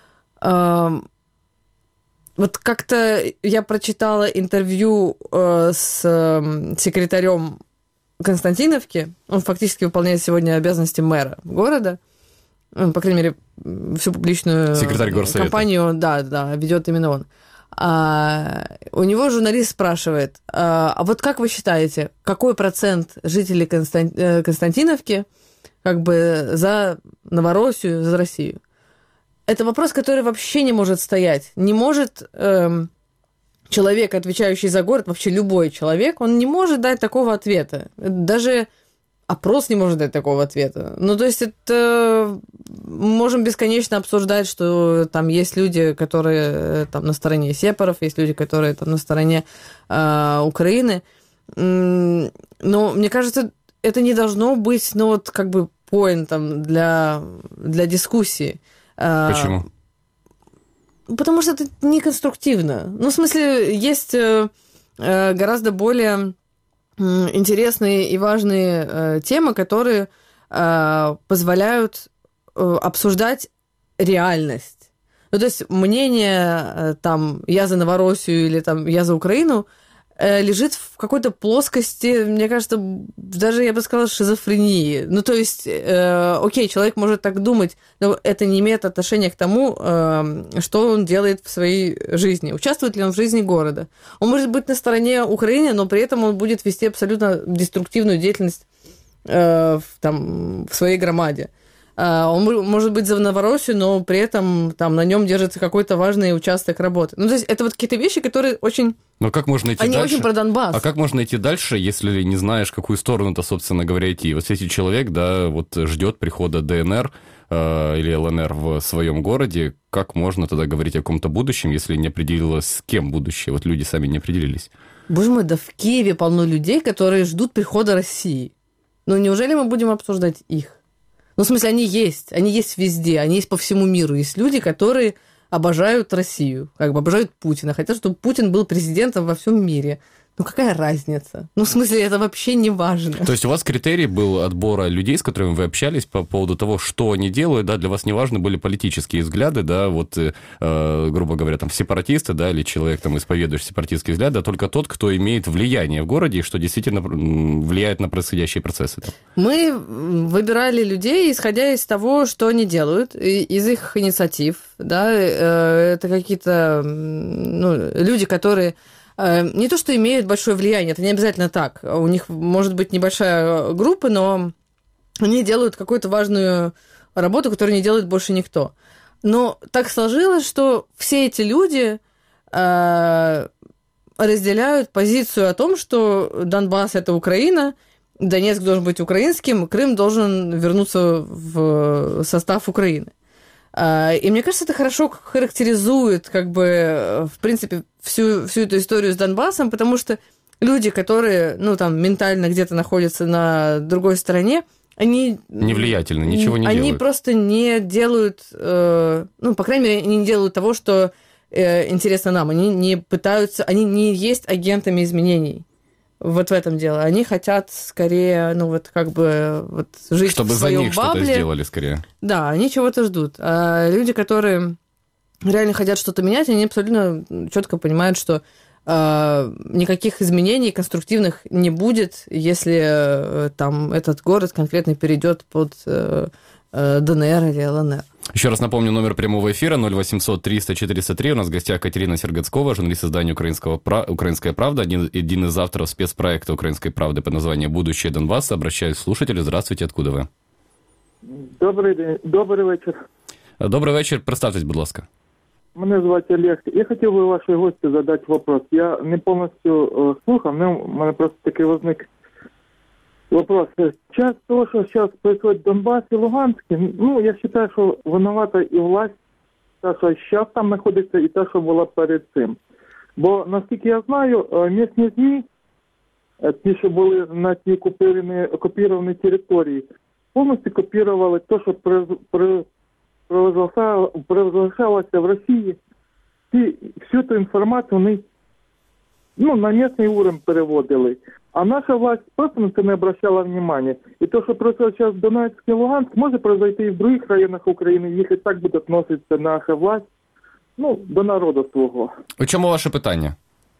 Вот как-то я прочитала интервью э, с э, секретарем Константиновки. Он фактически выполняет сегодня обязанности мэра города. Он, по крайней мере, всю публичную Секретарь горсовета. Кампанию, да, да, ведет именно он. А, у него журналист спрашивает, а, а вот как вы считаете, какой процент жителей Констан... Константиновки как бы за Новороссию, за Россию? Это вопрос, который вообще не может стоять. Не может эм, человек, отвечающий за город, вообще любой человек, он не может дать такого ответа. Даже опрос не может дать такого ответа. Ну, то есть это... Мы можем бесконечно обсуждать, что там есть люди, которые там на стороне сепаров, есть люди, которые там на стороне э, Украины. Но мне кажется, это не должно быть, ну, вот как бы поинтом для, для дискуссии. Почему? Потому что это неконструктивно. Ну, в смысле, есть гораздо более интересные и важные темы, которые позволяют обсуждать реальность. Ну, то есть мнение там «я за Новороссию» или там «я за Украину» лежит в какой-то плоскости, мне кажется, даже, я бы сказала, шизофрении. Ну, то есть, э, окей, человек может так думать, но это не имеет отношения к тому, э, что он делает в своей жизни. Участвует ли он в жизни города. Он может быть на стороне Украины, но при этом он будет вести абсолютно деструктивную деятельность э, в, там, в своей громаде. Он может быть за Новороссию, но при этом там на нем держится какой-то важный участок работы. Ну, то есть это вот какие-то вещи, которые очень... Но как можно идти Они дальше? очень про Донбасс. А как можно идти дальше, если не знаешь, какую сторону-то, собственно говоря, идти? Вот если человек, да, вот ждет прихода ДНР э, или ЛНР в своем городе, как можно тогда говорить о каком-то будущем, если не определилось, с кем будущее? Вот люди сами не определились. Боже мой, да в Киеве полно людей, которые ждут прихода России. Ну, неужели мы будем обсуждать их? Ну, в смысле, они есть, они есть везде, они есть по всему миру. Есть люди, которые обожают Россию, как бы обожают Путина, хотят, чтобы Путин был президентом во всем мире. Ну, какая разница? Ну, в смысле, это вообще не важно. То есть у вас критерий был отбора людей, с которыми вы общались по поводу того, что они делают, да, для вас не важны были политические взгляды, да, вот, э, грубо говоря, там, сепаратисты, да, или человек, там, исповедующий сепаратистские взгляды, а только тот, кто имеет влияние в городе и что действительно влияет на происходящие процессы. Там. Мы выбирали людей, исходя из того, что они делают, из их инициатив, да, это какие-то, ну, люди, которые... Не то, что имеют большое влияние, это не обязательно так. У них может быть небольшая группа, но они делают какую-то важную работу, которую не делает больше никто. Но так сложилось, что все эти люди э, разделяют позицию о том, что Донбасс – это Украина, Донецк должен быть украинским, Крым должен вернуться в состав Украины. Э, и мне кажется, это хорошо характеризует, как бы, в принципе, всю, всю эту историю с Донбассом, потому что люди, которые, ну, там, ментально где-то находятся на другой стороне, они... Невлиятельны, ничего не они делают. Они просто не делают... Э, ну, по крайней мере, они не делают того, что э, интересно нам. Они не пытаются... Они не есть агентами изменений. Вот в этом дело. Они хотят скорее, ну, вот как бы вот, жить Чтобы в своем за них бабле. Что-то сделали скорее. Да, они чего-то ждут. А люди, которые реально хотят что-то менять, они абсолютно четко понимают, что никаких изменений конструктивных не будет, если там этот город конкретно перейдет под ДНР или ЛНР. Еще раз напомню, номер прямого эфира ноль восемьсот триста четыреста три. У нас в гостях Катерина Сергацкова, журналист издания «Украинского, «Украинская правда», один, один из авторов спецпроекта «Украинской правды» под названием «Будущее Донбасса». Обращаюсь к слушателю. Здравствуйте, откуда вы? Добрий день, добрий вечір. Добрий вечір. Представтесь, будь ласка. Мене звати Олег. Я хотів би вашій гості задати вопрос. Я не повністю е, слухав, але в мене просто такий возник вопрос. Час того, що зараз відбувається в Донбасі і Луганській, ну, я вважаю, що винувата і власть, та, що зараз там знаходиться, і та, що була перед цим. Бо, наскільки я знаю, місцеві ЗМІ, ті, що були на тій окупованій території, повністю копірували те, що при, при провозглашалося в Росії, і всю цю інформацію вони, ну, на місцевий уровень переводили. А наша власть просто на це не обращала внимания. І то, що происходит зараз в Донецьку і Луганську, може произойти і в других районах України, якщо так буде відноситися наша власть, ну, до народу свого. У чому ваше питання?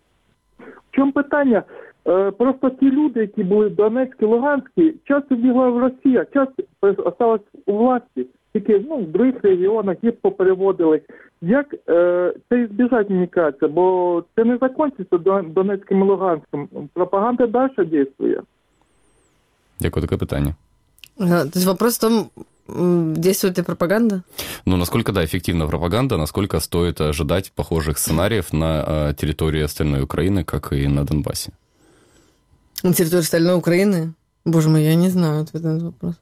В чому питання? Е, просто ті люди, які були в Донецькій, Луганській, часто бігла в Росію, часто залишилась у власті. Тільки, ну, в других регіонах їх попереводили. Як е, це збіжать, мені кажеться, бо це не закінчиться Донецьким і Луганським. Пропаганда далі дійствує. Дякую, таке питання. То есть вопрос в том, действует ли пропаганда? Ну, насколько, да, эффективна пропаганда, насколько стоит ожидать похожих сценариев на э, территории остальной Украины, как и на Донбассе? На территории остальной Украины? Боже мой, я не знаю ответа на этот вопрос.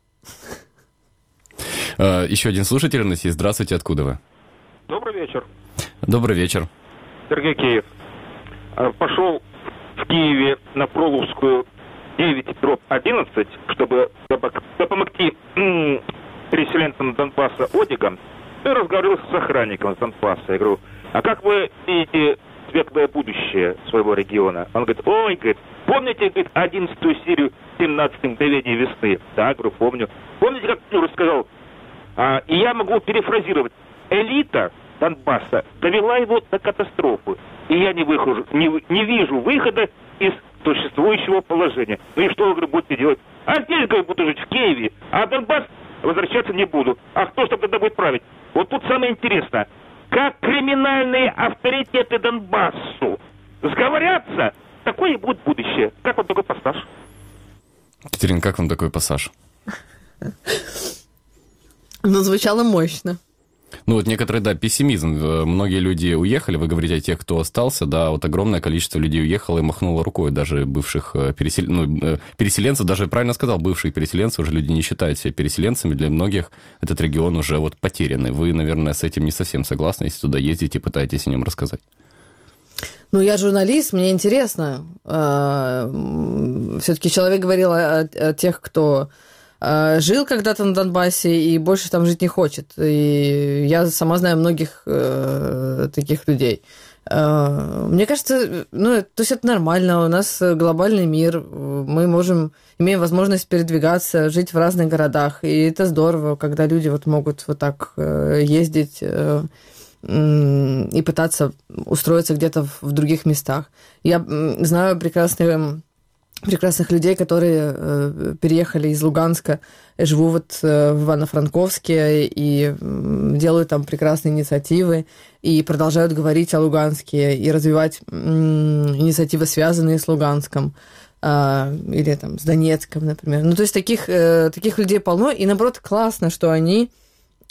Еще один слушатель у нас есть. Здравствуйте, откуда вы? Добрый вечер. Добрый вечер. Сергей Киев. Пошел в Киеве на Фроловскую девять дробь одиннадцать, чтобы помогти переселенцам Донбасса Одигам, и разговаривал с охранником Донбасса. Я говорю, а как вы видите светлое будущее своего региона? Он говорит, ой, говорит, помните, говорит, одиннадцатую серию семнадцатое мгновение весны? Да, говорю, помню. Помните, как Юра сказал? А, и я могу перефразировать. Элита Донбасса довела его до катастрофы. И я не, выхожу, не, не вижу выхода из существующего положения. Ну и что, говорю, будете делать? А здесь, говорю, буду жить в Киеве, а Донбасс возвращаться не буду. А кто же тогда будет править? Вот тут самое интересное. Как криминальные авторитеты Донбассу сговорятся, такое и будет будущее. Как вам такой пассаж? Катерина, как вам такой пассаж? Ну, звучало мощно. Ну, вот некоторый, да, пессимизм. Многие люди уехали, вы говорите о тех, кто остался, да, вот огромное количество людей уехало и махнуло рукой, даже бывших пересел... ну, переселенцев, даже правильно сказал, бывших переселенцев, уже люди не считают себя переселенцами, для многих этот регион уже вот потерянный. Вы, наверное, с этим не совсем согласны, если туда ездите и пытаетесь о нем рассказать. Ну, я журналист, мне интересно. Все-таки человек говорил о, о тех, кто жил когда-то на Донбассе и больше там жить не хочет. И я сама знаю многих э, таких людей. Э, мне кажется, ну, то есть это нормально. У нас глобальный мир. Мы можем, имеем возможность передвигаться, жить в разных городах. И это здорово, когда люди вот могут вот так э, ездить э, э, и пытаться устроиться где-то в, в других местах. Я э, знаю прекрасные... прекрасных людей, которые э, переехали из Луганска, живут вот, э, в Ивано-Франковске и э, делают там прекрасные инициативы и продолжают говорить о Луганске и развивать э, инициативы, связанные с Луганском э, или там с Донецком, например. Ну, то есть таких, э, таких людей полно, и наоборот классно, что они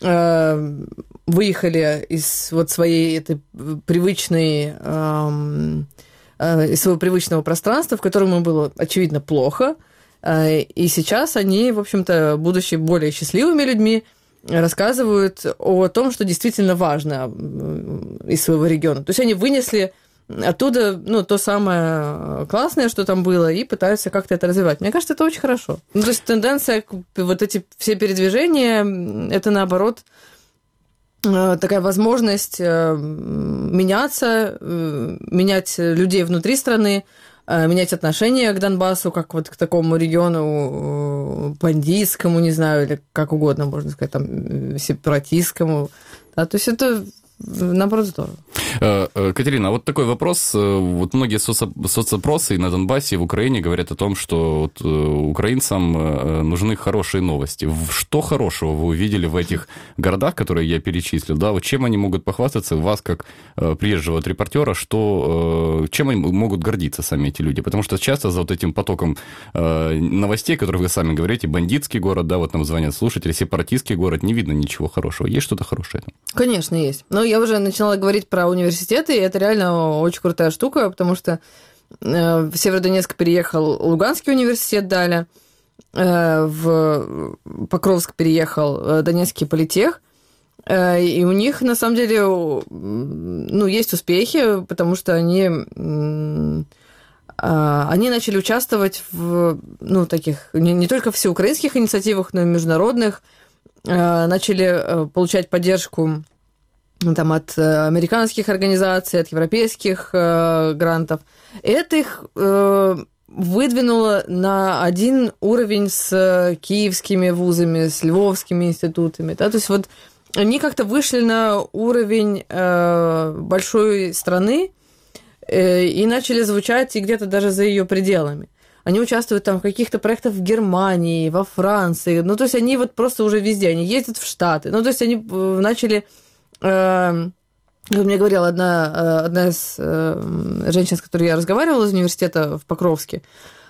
э, выехали из вот своей этой привычной, э, э, из своего привычного пространства, в котором им было, очевидно, плохо. Э, и сейчас они, в общем-то, будучи более счастливыми людьми, рассказывают о том, что действительно важно из своего региона. То есть они вынесли оттуда, ну, то самое классное, что там было, и пытаются как-то это развивать. Мне кажется, это очень хорошо. Ну, то есть тенденция, вот эти все передвижения, это, наоборот, такая возможность меняться, менять людей внутри страны, менять отношение к Донбассу, как вот к такому региону бандитскому, не знаю, или как угодно, можно сказать, там, сепаратистскому. Да, то есть это, наоборот, здорово. Катерина, а вот такой вопрос. Вот многие соцопросы на Донбассе и в Украине говорят о том, что вот украинцам нужны хорошие новости. Что хорошего вы увидели в этих городах, которые я перечислил? Да? Вот чем они могут похвастаться у вас, как приезжего вот репортера, что, чем они могут гордиться сами эти люди? Потому что часто за вот этим потоком новостей, которые вы сами говорите, бандитский город, да, вот нам звонят слушатели, сепаратистский город, не видно ничего хорошего. Есть что-то хорошее там? Конечно, есть. Но я уже начинала говорить про университеты, и это реально очень крутая штука, потому что в Северодонецк переехал Луганский университет Даля, в Покровск переехал Донецкий политех, и у них, на самом деле, ну, есть успехи, потому что они, они начали участвовать в, ну, таких, не, не только всеукраинских инициативах, но и международных, начали получать поддержку там, от американских организаций, от европейских э, грантов. Это их э, выдвинуло на один уровень с киевскими вузами, с львовскими институтами. Да? То есть вот они как-то вышли на уровень э, большой страны э, и начали звучать и где-то даже за ее пределами. Они участвуют там в каких-то проектах в Германии, во Франции. Ну, то есть они вот просто уже везде. Они ездят в Штаты. Ну, то есть они начали... Как мне говорила одна, одна из женщин, с которой я разговаривала из университета в Покровске,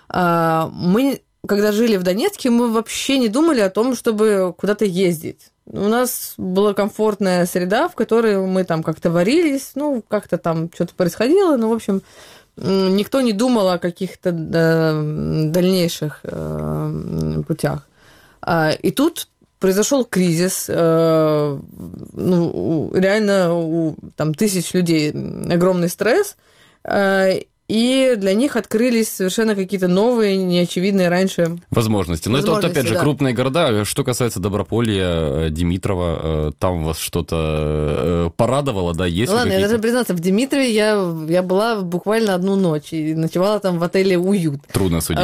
мы, когда жили в Донецке, мы вообще не думали о том, чтобы куда-то ездить. У нас была комфортная среда, в которой мы там как-то варились, ну, как-то там что-то происходило, ну, в общем, никто не думал о каких-то дальнейших путях. И тут произошел кризис, э, ну, реально у там, тысяч людей огромный стресс, э, и для них открылись совершенно какие-то новые, неочевидные раньше возможности. Но возможности, это вот, опять же, да. крупные города. Что касается Доброполья, Димитрова, там вас что-то порадовало, да? Есть Ладно, я должна признаться, в Димитрове я, я была буквально одну ночь и ночевала там в отеле «Уют». Трудно судить.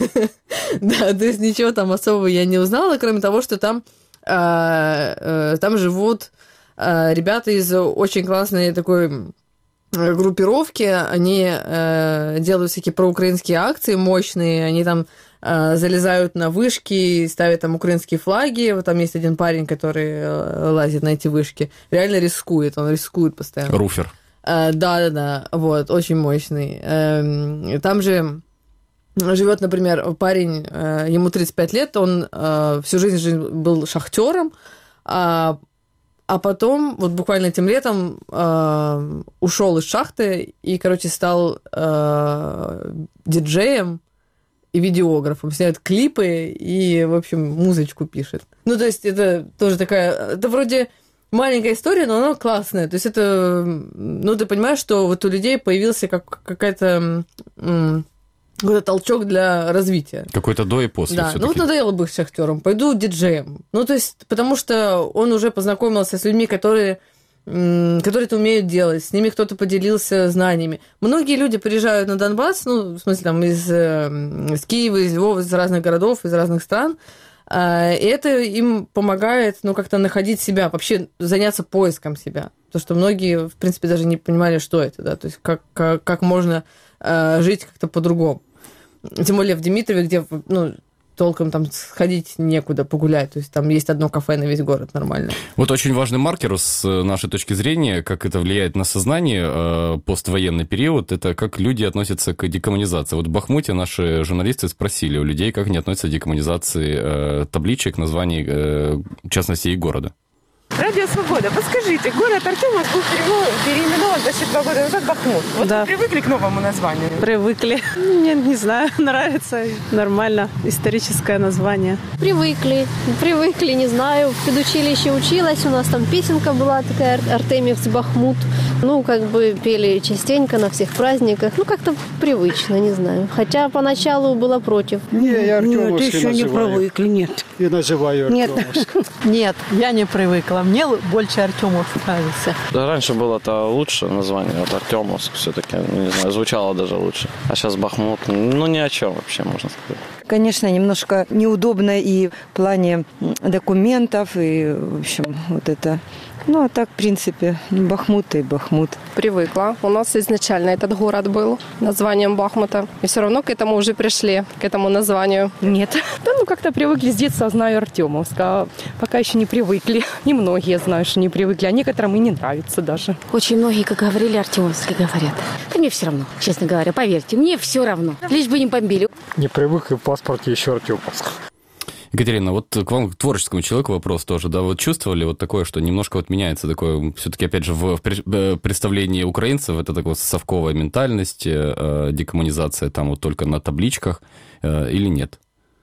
Да, то есть ничего там особого я не узнала, кроме того, что там, там живут ребята из очень классной такой группировки, они э, делают всякие проукраинские акции мощные, они там э, залезают на вышки, ставят там украинские флаги, вот там есть один парень, который э, лазит на эти вышки, реально рискует, он рискует постоянно. Руфер. Э, да-да-да, вот, очень мощный. Э, там же живет, например, парень, э, ему тридцать пять лет, он э, всю жизнь был шахтером, а А потом, вот буквально этим летом, э, ушел из шахты и, короче, стал э, диджеем и видеографом. Снимает клипы и, в общем, музычку пишет. Ну, то есть это тоже такая... Это вроде маленькая история, но она классная. То есть это... Ну, ты понимаешь, что вот у людей появился как, какая-то... М- какой-то толчок для развития. Какой-то до и после. Да, всё-таки. ну вот надоело быть шахтером, пойду диджеем. Ну, то есть, потому что он уже познакомился с людьми, которые, которые это умеют делать, с ними кто-то поделился знаниями. Многие люди приезжают на Донбасс, ну, в смысле, там, из, из Киева, из Львова, из разных городов, из разных стран, и это им помогает, ну, как-то находить себя, вообще заняться поиском себя. Потому что многие, в принципе, даже не понимали, что это, да, то есть как, как, как можно жить как-то по-другому. Тем более в Димитрове, где, ну, толком там сходить некуда, погулять. То есть там есть одно кафе на весь город нормально. Вот очень важный маркер с нашей точки зрения, как это влияет на сознание э, поствоенный период, это как люди относятся к декоммунизации. Вот в Бахмуте наши журналисты спросили у людей, как они относятся к декоммунизации э, табличек, названий, э, в частности, и города. Радио «Свобода». Подскажите, город Артемовск был переименован почти два года назад в Бахмут. Вот да. Вы привыкли к новому названию? Привыкли. Нет, не знаю, нравится. Нормально. Историческое название. Привыкли. Привыкли, не знаю. В педучилище училась. У нас там песенка была такая «Артемьевск, Бахмут». Ну, как бы пели частенько на всех праздниках. Ну, как-то привычно, не знаю. Хотя поначалу была против. Не, я Артемовск Нет, еще называю. не привыкли, нет. И называю Артемовск. Нет. Нет, я не привыкла. Мне больше Артемовск нравится. Да, раньше было-то лучше название, вот Артемовск все-таки, не знаю, звучало даже лучше. А сейчас Бахмут, ну ни о чем вообще, можно сказать. Конечно, немножко неудобно и в плане документов, и, в общем, вот это... Ну, а так, в принципе, Бахмут и Бахмут. Привыкла. У нас изначально этот город был названием Бахмута. И все равно к этому уже пришли, к этому названию. Нет. Да, ну, как-то привыкли. С детства знаю Артемовск. А пока еще не привыкли. Немногие знают, что не привыкли. А некоторым и не нравится даже. Очень многие, как говорили, Артемовск говорят. Да мне все равно, честно говоря. Поверьте, мне все равно. Лишь бы не бомбили. Не привык, и в паспорте еще Артемовск. Екатерина, вот к вам, к творческому человеку вопрос тоже, да, вот чувствовали вот такое, что немножко вот меняется такое, все-таки, опять же, в представлении украинцев, это такая совковая ментальность, э, декоммунизация там вот только на табличках, э, или нет?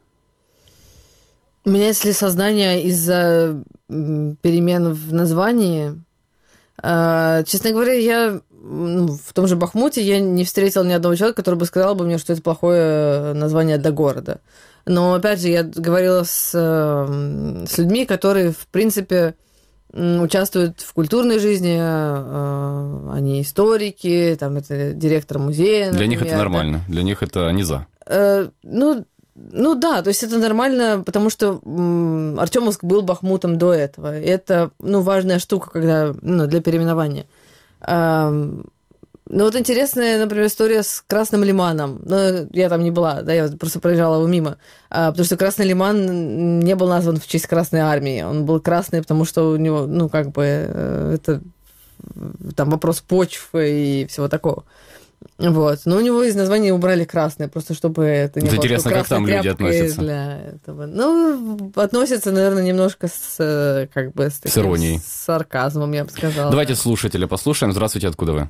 Меняется ли сознание из-за перемен в названии? Э, честно говоря, я ну, в том же Бахмуте я не встретила ни одного человека, который бы сказал бы мне, что это плохое название для города. Но, опять же, я говорила с, с людьми, которые, в принципе, участвуют в культурной жизни, они историки, там, это директор музея. Для например, них это нормально, да? Для них это они за. Э, ну, ну да, то есть это нормально, потому что Артемовск был Бахмутом до этого. И это, ну, важная штука, когда, ну, для переименования. Ну, вот интересная, например, история с Красным Лиманом. Ну, я там не была, да, я просто проезжала его мимо. А, потому что Красный Лиман не был назван в честь Красной Армии. Он был красный, потому что у него, ну, как бы, это там вопрос почвы и всего такого. Вот. Но у него из названия убрали красное, просто чтобы это не это было... Интересно, как там люди относятся? Для этого. Ну, относятся, наверное, немножко с, как бы, с, таким, с иронией. С сарказмом, я бы сказала. Давайте слушателя послушаем. Здравствуйте, откуда вы?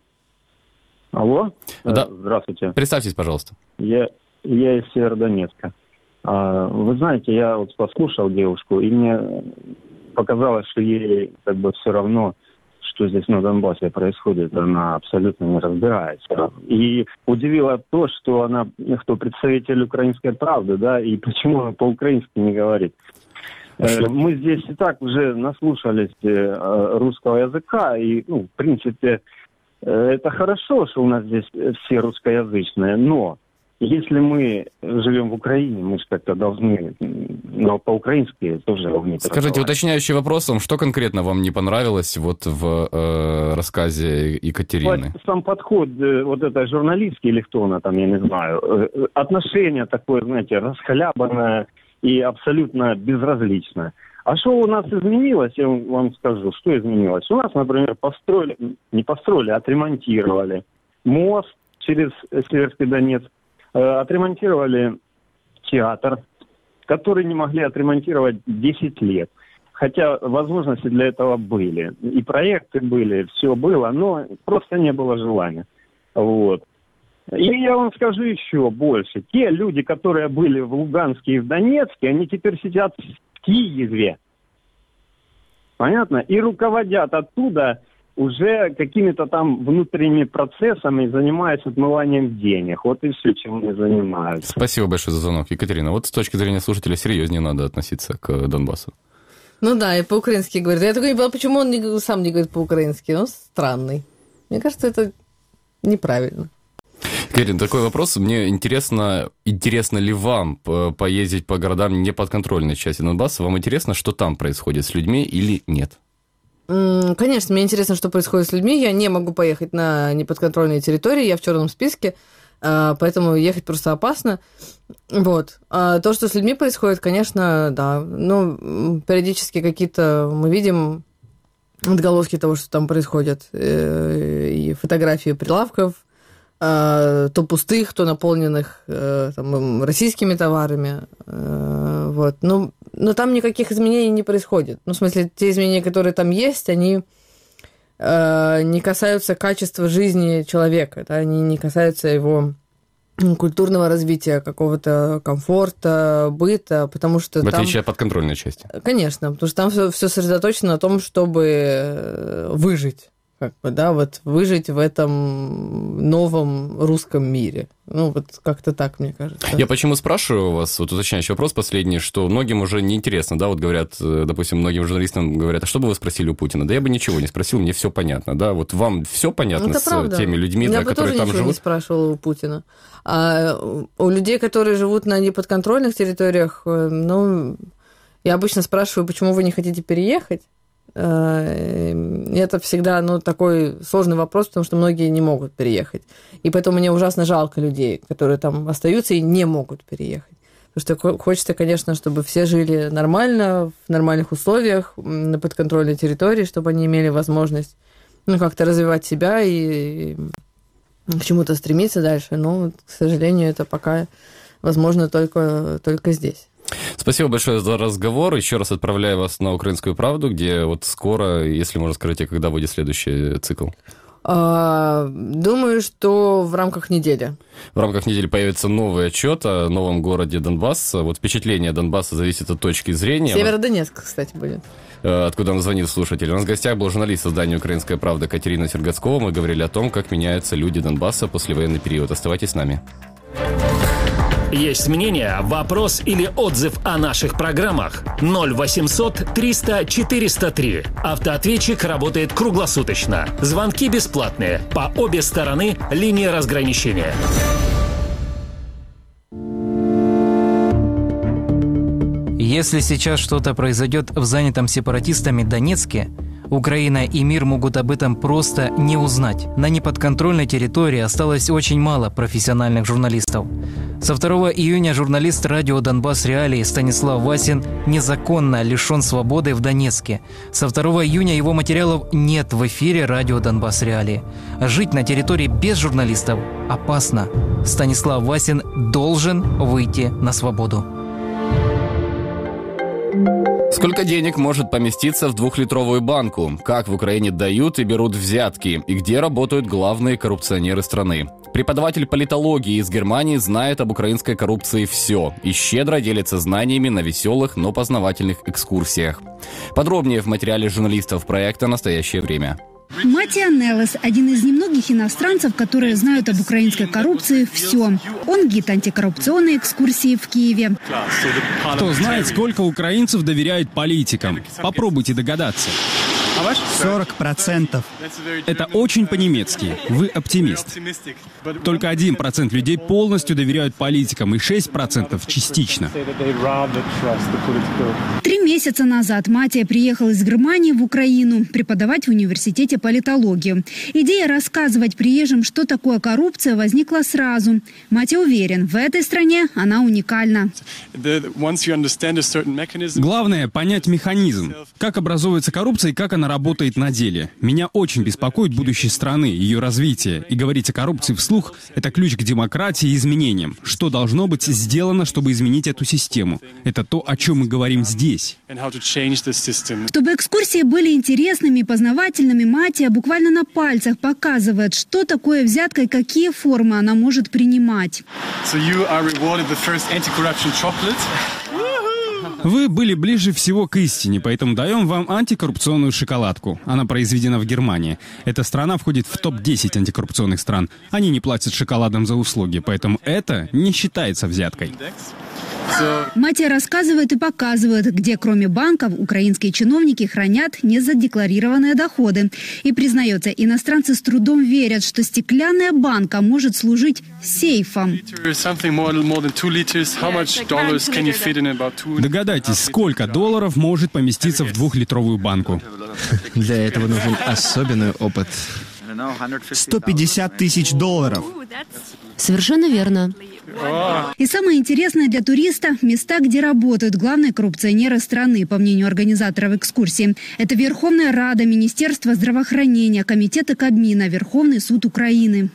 Алло, да. Здравствуйте. Представьтесь, пожалуйста. Я, я из Северодонецка. Вы знаете, я вот послушал девушку, и мне показалось, что ей как бы все равно, что здесь на Донбассе происходит, она абсолютно не разбирается. И удивило то, что она, кто представитель «Украинской правды», да, и почему она по-украински не говорит. Мы здесь и так уже наслушались русского языка, и, ну, в принципе, это хорошо, что у нас здесь все русскоязычные, но если мы живем в Украине, мы же как-то должны, ну, по-украински тоже уметь. Скажите, уточняющий вопросом, что конкретно вам не понравилось вот в э, рассказе Екатерины? Сам подход, вот это журналистский или кто она там, я не знаю, отношение такое, знаете, расхлябанное и абсолютно безразличное. А что у нас изменилось, я вам скажу, что изменилось. У нас, например, построили, не построили, а отремонтировали мост через Северский Донецк, э, отремонтировали театр, который не могли отремонтировать десять лет. Хотя возможности для этого были. И проекты были, все было, но просто не было желания. Вот. И я вам скажу еще больше. Те люди, которые были в Луганске и в Донецке, они теперь сидят в Киеве. Понятно? И руководят оттуда уже какими-то там внутренними процессами, занимаясь отмыванием денег. Вот и все, чем они занимаются. Спасибо большое за звонок, Екатерина. Вот с точки зрения слушателя серьезнее надо относиться к Донбассу. Ну да, и по-украински говорит. Я только не поняла, почему он не, сам не говорит по-украински. Он странный. Мне кажется, это неправильно. Екатерина, такой вопрос. Мне интересно, интересно ли вам поездить по городам неподконтрольной части Донбасса? Вам интересно, что там происходит с людьми или нет? Конечно, мне интересно, что происходит с людьми. Я не могу поехать на неподконтрольные территории, я в черном списке, поэтому ехать просто опасно. Вот. А то, что с людьми происходит, конечно, да. Ну, периодически какие-то мы видим отголоски того, что там происходит, и фотографии прилавков, то пустых, то наполненных там, российскими товарами. Вот. Ну, но там никаких изменений не происходит. Ну, в смысле, те изменения, которые там есть, они э, не касаются качества жизни человека, да, они не касаются его культурного развития, какого-то комфорта, быта, потому что в там... отличие от подконтрольной части. Конечно, потому что там все, все сосредоточено на том, чтобы выжить. Как бы, да, вот выжить в этом новом русском мире. Ну, вот как-то так, мне кажется. Я почему спрашиваю вас, вот уточняющий вопрос последний, что многим уже неинтересно, да, вот говорят, допустим, многим журналистам говорят, а что бы вы спросили у Путина? Да я бы ничего не спросил, мне все понятно, да, вот вам все понятно ну, с правда. теми людьми, да, которые там живут? Я бы тоже ничего не спрашивала у Путина. А у людей, которые живут на неподконтрольных территориях, ну, я обычно спрашиваю, почему вы не хотите переехать? Это всегда, ну, такой сложный вопрос, потому что многие не могут переехать. И поэтому мне ужасно жалко людей, которые там остаются и не могут переехать. Потому что хочется, конечно, чтобы все жили нормально, в нормальных условиях, на подконтрольной территории, чтобы они имели возможность, ну, как-то развивать себя и к чему-то стремиться дальше. Но, к сожалению, это пока возможно только, только здесь. Спасибо большое за разговор. Еще раз отправляю вас на «Украинскую правду», где вот скоро, если можно, скажите, когда будет следующий цикл? А, думаю, что в рамках недели. В рамках недели появится новый отчет о новом городе Донбасса. Вот впечатление Донбасса зависит от точки зрения. Северодонецк, кстати, будет. Откуда нам звонит слушатель. У нас в гостях был журналист издания «Украинская правда» Катерина Сергацкова. Мы говорили о том, как меняются люди Донбасса после военный период. Оставайтесь с нами. Есть мнение, вопрос или отзыв о наших программах? ноль восемьсот триста четыреста три. Автоответчик работает круглосуточно. Звонки бесплатные. По обе стороны линии разграничения. Если сейчас что-то произойдет в занятом сепаратистами Донецке, Украина и мир могут об этом просто не узнать. На неподконтрольной территории осталось очень мало профессиональных журналистов. Со второго июня журналист радио «Донбасс Реалии» Станислав Васин незаконно лишен свободы в Донецке. Со второго июня его материалов нет в эфире радио «Донбасс Реалии». Жить на территории без журналистов опасно. Станислав Васин должен выйти на свободу. Сколько денег может поместиться в двухлитровую банку? Как в Украине дают и берут взятки? И где работают главные коррупционеры страны? Преподаватель политологии из Германии знает об украинской коррупции все и щедро делится знаниями на веселых, но познавательных экскурсиях. Подробнее в материале журналистов проекта «Настоящее время». Матия Нелес – один из немногих иностранцев, которые знают об украинской коррупции все. Он гид антикоррупционной экскурсии в Киеве. Кто знает, сколько украинцев доверяют политикам? Попробуйте догадаться. сорок процентов. Это очень по-немецки. Вы оптимист. Только один процент людей полностью доверяют политикам, и шесть процентов частично. Три месяца назад Матия приехал из Германии в Украину преподавать в университете политологию. Идея рассказывать приезжим, что такое коррупция, возникла сразу. Матия уверен, в этой стране она уникальна. Главное – понять механизм. Как образуется коррупция и как она работает на деле. Меня очень беспокоит будущее страны, ее развитие. И говорить о коррупции вслух – это ключ к демократии и изменениям. Что должно быть сделано, чтобы изменить эту систему? Это то, о чем мы говорим здесь. Чтобы экскурсии были интересными и познавательными, Матия буквально на пальцах показывает, что такое взятка и какие формы она может принимать. Вы были ближе всего к истине, поэтому даем вам антикоррупционную шоколадку. Она произведена в Германии. Эта страна входит в топ десять антикоррупционных стран. Они не платят шоколадом за услуги, поэтому это не считается взяткой. Матия рассказывает и показывает, где кроме банков украинские чиновники хранят незадекларированные доходы. И признается, иностранцы с трудом верят, что стеклянная банка может служить сейфом. Догадайтесь, сколько долларов может поместиться в двухлитровую банку? Для этого нужен особенный опыт. сто пятьдесят тысяч долларов. Совершенно верно. И самое интересное для туриста – места, где работают главные коррупционеры страны, по мнению организаторов экскурсии. Это Верховная Рада, Министерство здравоохранения, комитеты Кабмина, Верховный суд Украины.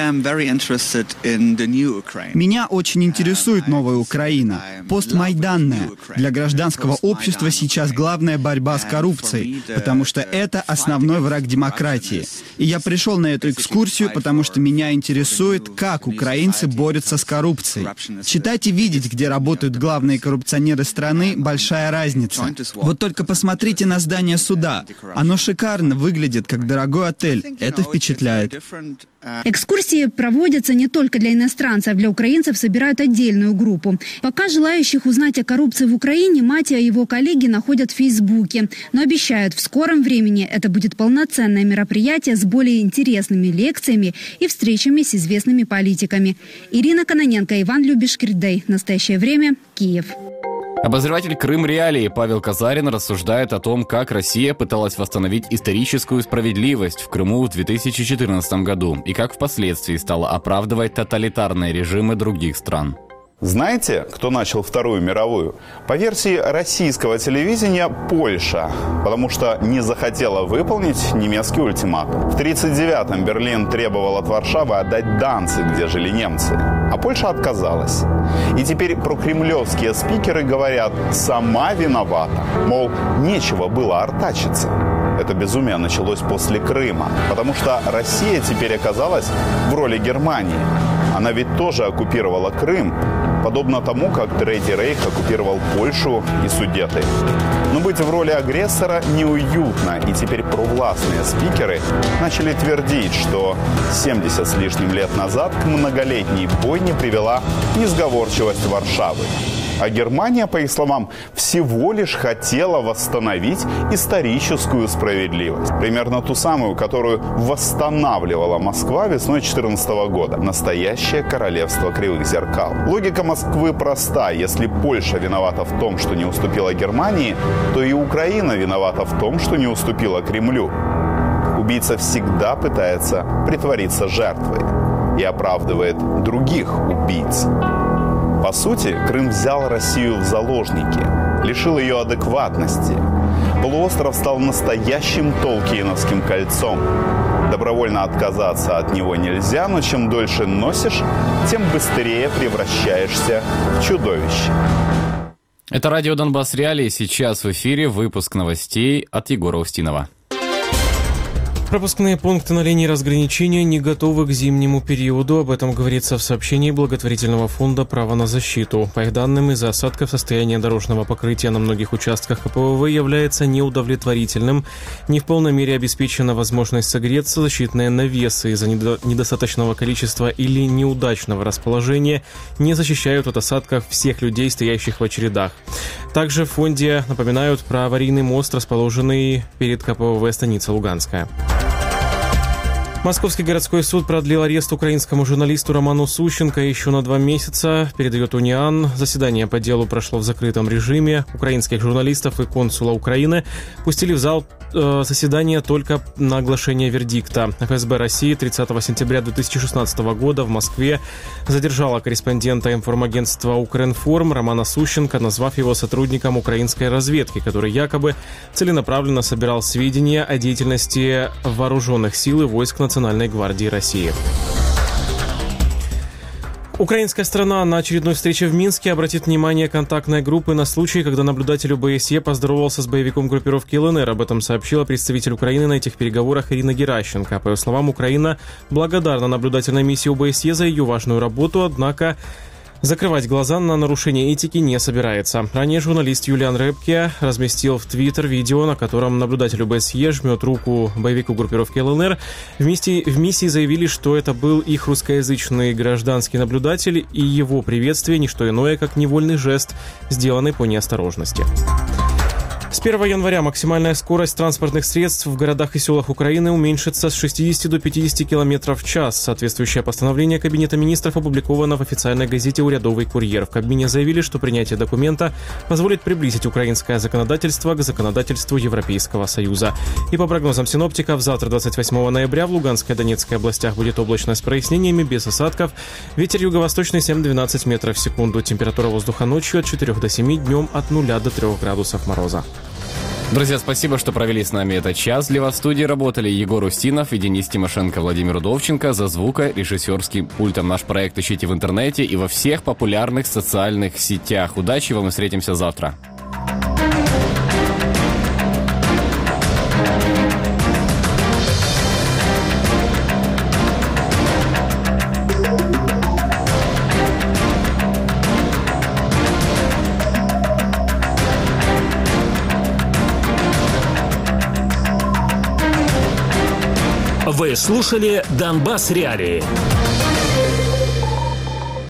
Меня очень интересует новая Украина, постмайданная. Для гражданского общества сейчас главная борьба с коррупцией, потому что это основной враг демократии. И я пришел на эту экскурсию, потому что меня интересует, как украинцы борются с коррупцией. Читать и видеть, где работают главные коррупционеры страны, большая разница. Вот только посмотрите на здание суда. Оно шикарно выглядит, как дорогой отель. Это впечатляет. Экскурсии проводятся не только для иностранцев. Для украинцев собирают отдельную группу. Пока желающих узнать о коррупции в Украине Матя и его коллеги находят в Фейсбуке. Но обещают, в скором времени это будет полноценное мероприятие с более интересными лекциями и встречами с известными политиками. Ирина Кононенко, Иван Любишкирдей. Настоящее время. Киев. Обозреватель «Крым Реалии» Павел Казарин рассуждает о том, как Россия пыталась восстановить историческую справедливость в Крыму в две тысячи четырнадцатом году и как впоследствии стала оправдывать тоталитарные режимы других стран. Знаете, кто начал Вторую мировую? По версии российского телевидения, Польша, потому что не захотела выполнить немецкий ультиматум. В тридцать девятом Берлин требовал от Варшавы отдать Данциг, где жили немцы, а Польша отказалась. И теперь прокремлевские спикеры говорят: сама виновата, мол, нечего было артачиться. Это безумие началось после Крыма, потому что Россия теперь оказалась в роли Германии. Она ведь тоже оккупировала Крым, подобно тому, как Третий Рейх оккупировал Польшу и Судеты. Но быть в роли агрессора неуютно, и теперь провластные спикеры начали твердить, что семьдесят с лишним лет назад к многолетней бойне привела несговорчивость Варшавы. А Германия, по их словам, всего лишь хотела восстановить историческую справедливость. Примерно ту самую, которую восстанавливала Москва весной две тысячи четырнадцатого года. Настоящее королевство кривых зеркал. Логика Москвы проста. Если Польша виновата в том, что не уступила Германии, то и Украина виновата в том, что не уступила Кремлю. Убийца всегда пытается притвориться жертвой и оправдывает других убийц. По сути, Крым взял Россию в заложники, лишил ее адекватности. Полуостров стал настоящим Толкиеновским кольцом. Добровольно отказаться от него нельзя, но чем дольше носишь, тем быстрее превращаешься в чудовище. Это радио «Донбасс Реалии». Сейчас в эфире выпуск новостей от Егора Устинова. Пропускные пункты на линии разграничения не готовы к зимнему периоду. Об этом говорится в сообщении благотворительного фонда «Право на защиту». По их данным, из-за осадков состояние дорожного покрытия на многих участках ка пэ вэ вэ является неудовлетворительным. Не в полной мере обеспечена возможность согреться. Защитные навесы из-за недо- недостаточного количества или неудачного расположения не защищают от осадков всех людей, стоящих в очередах. Также в фонде напоминают про аварийный мост, расположенный перед ка пэ вэ вэ станица Луганская. Московский городской суд продлил арест украинскому журналисту Роману Сущенко еще на два месяца, передает Униан. Заседание по делу прошло в закрытом режиме. Украинских журналистов и консула Украины пустили в зал э, заседания только на оглашение вердикта. эф эс бэ России тридцатого сентября две тысячи шестнадцатого года в Москве задержала корреспондента информагентства «Укринформ» Романа Сущенко, назвав его сотрудником украинской разведки, который якобы целенаправленно собирал сведения о деятельности вооруженных сил и войск Национальной гвардии России. Украинская сторона на очередной встрече в Минске обратит внимание контактной группы на случай, когда наблюдатель о бэ эс е поздоровался с боевиком группировки эл эн эр.Об этом сообщила представитель Украины на этих переговорах Ирина Геращенко. По ее словам, Украина благодарна наблюдательной миссии о бэ эс е за ее важную работу, однако закрывать глаза на нарушение этики не собирается. Ранее журналист Юлиан Репке разместил в Твиттер видео, на котором наблюдатель о бэ эс е жмет руку боевику группировки эл эн эр. Вместе, в миссии заявили, что это был их русскоязычный гражданский наблюдатель, и его приветствие – не что иное, как невольный жест, сделанный по неосторожности. С первого января максимальная скорость транспортных средств в городах и селах Украины уменьшится с шестидесяти до пятидесяти километров в час. Соответствующее постановление Кабинета министров опубликовано в официальной газете «Урядовый курьер». В Кабмине заявили, что принятие документа позволит приблизить украинское законодательство к законодательству Европейского Союза. И по прогнозам синоптиков, завтра, двадцать восьмого ноября, в Луганской и Донецкой областях будет облачно с прояснениями, без осадков. Ветер юго-восточный семь-двенадцать метров в секунду. Температура воздуха ночью от четырёх до семи, днем от нуля до трёх градусов мороза. Друзья, спасибо, что провели с нами этот час. Для вас в студии работали Егор Устинов и Денис Тимошенко, Владимир Удовченко. За звукорежиссерским пультом наш проект ищите в интернете и во всех популярных социальных сетях. Удачи вам и встретимся завтра. Вы слушали «Донбасс Реалии».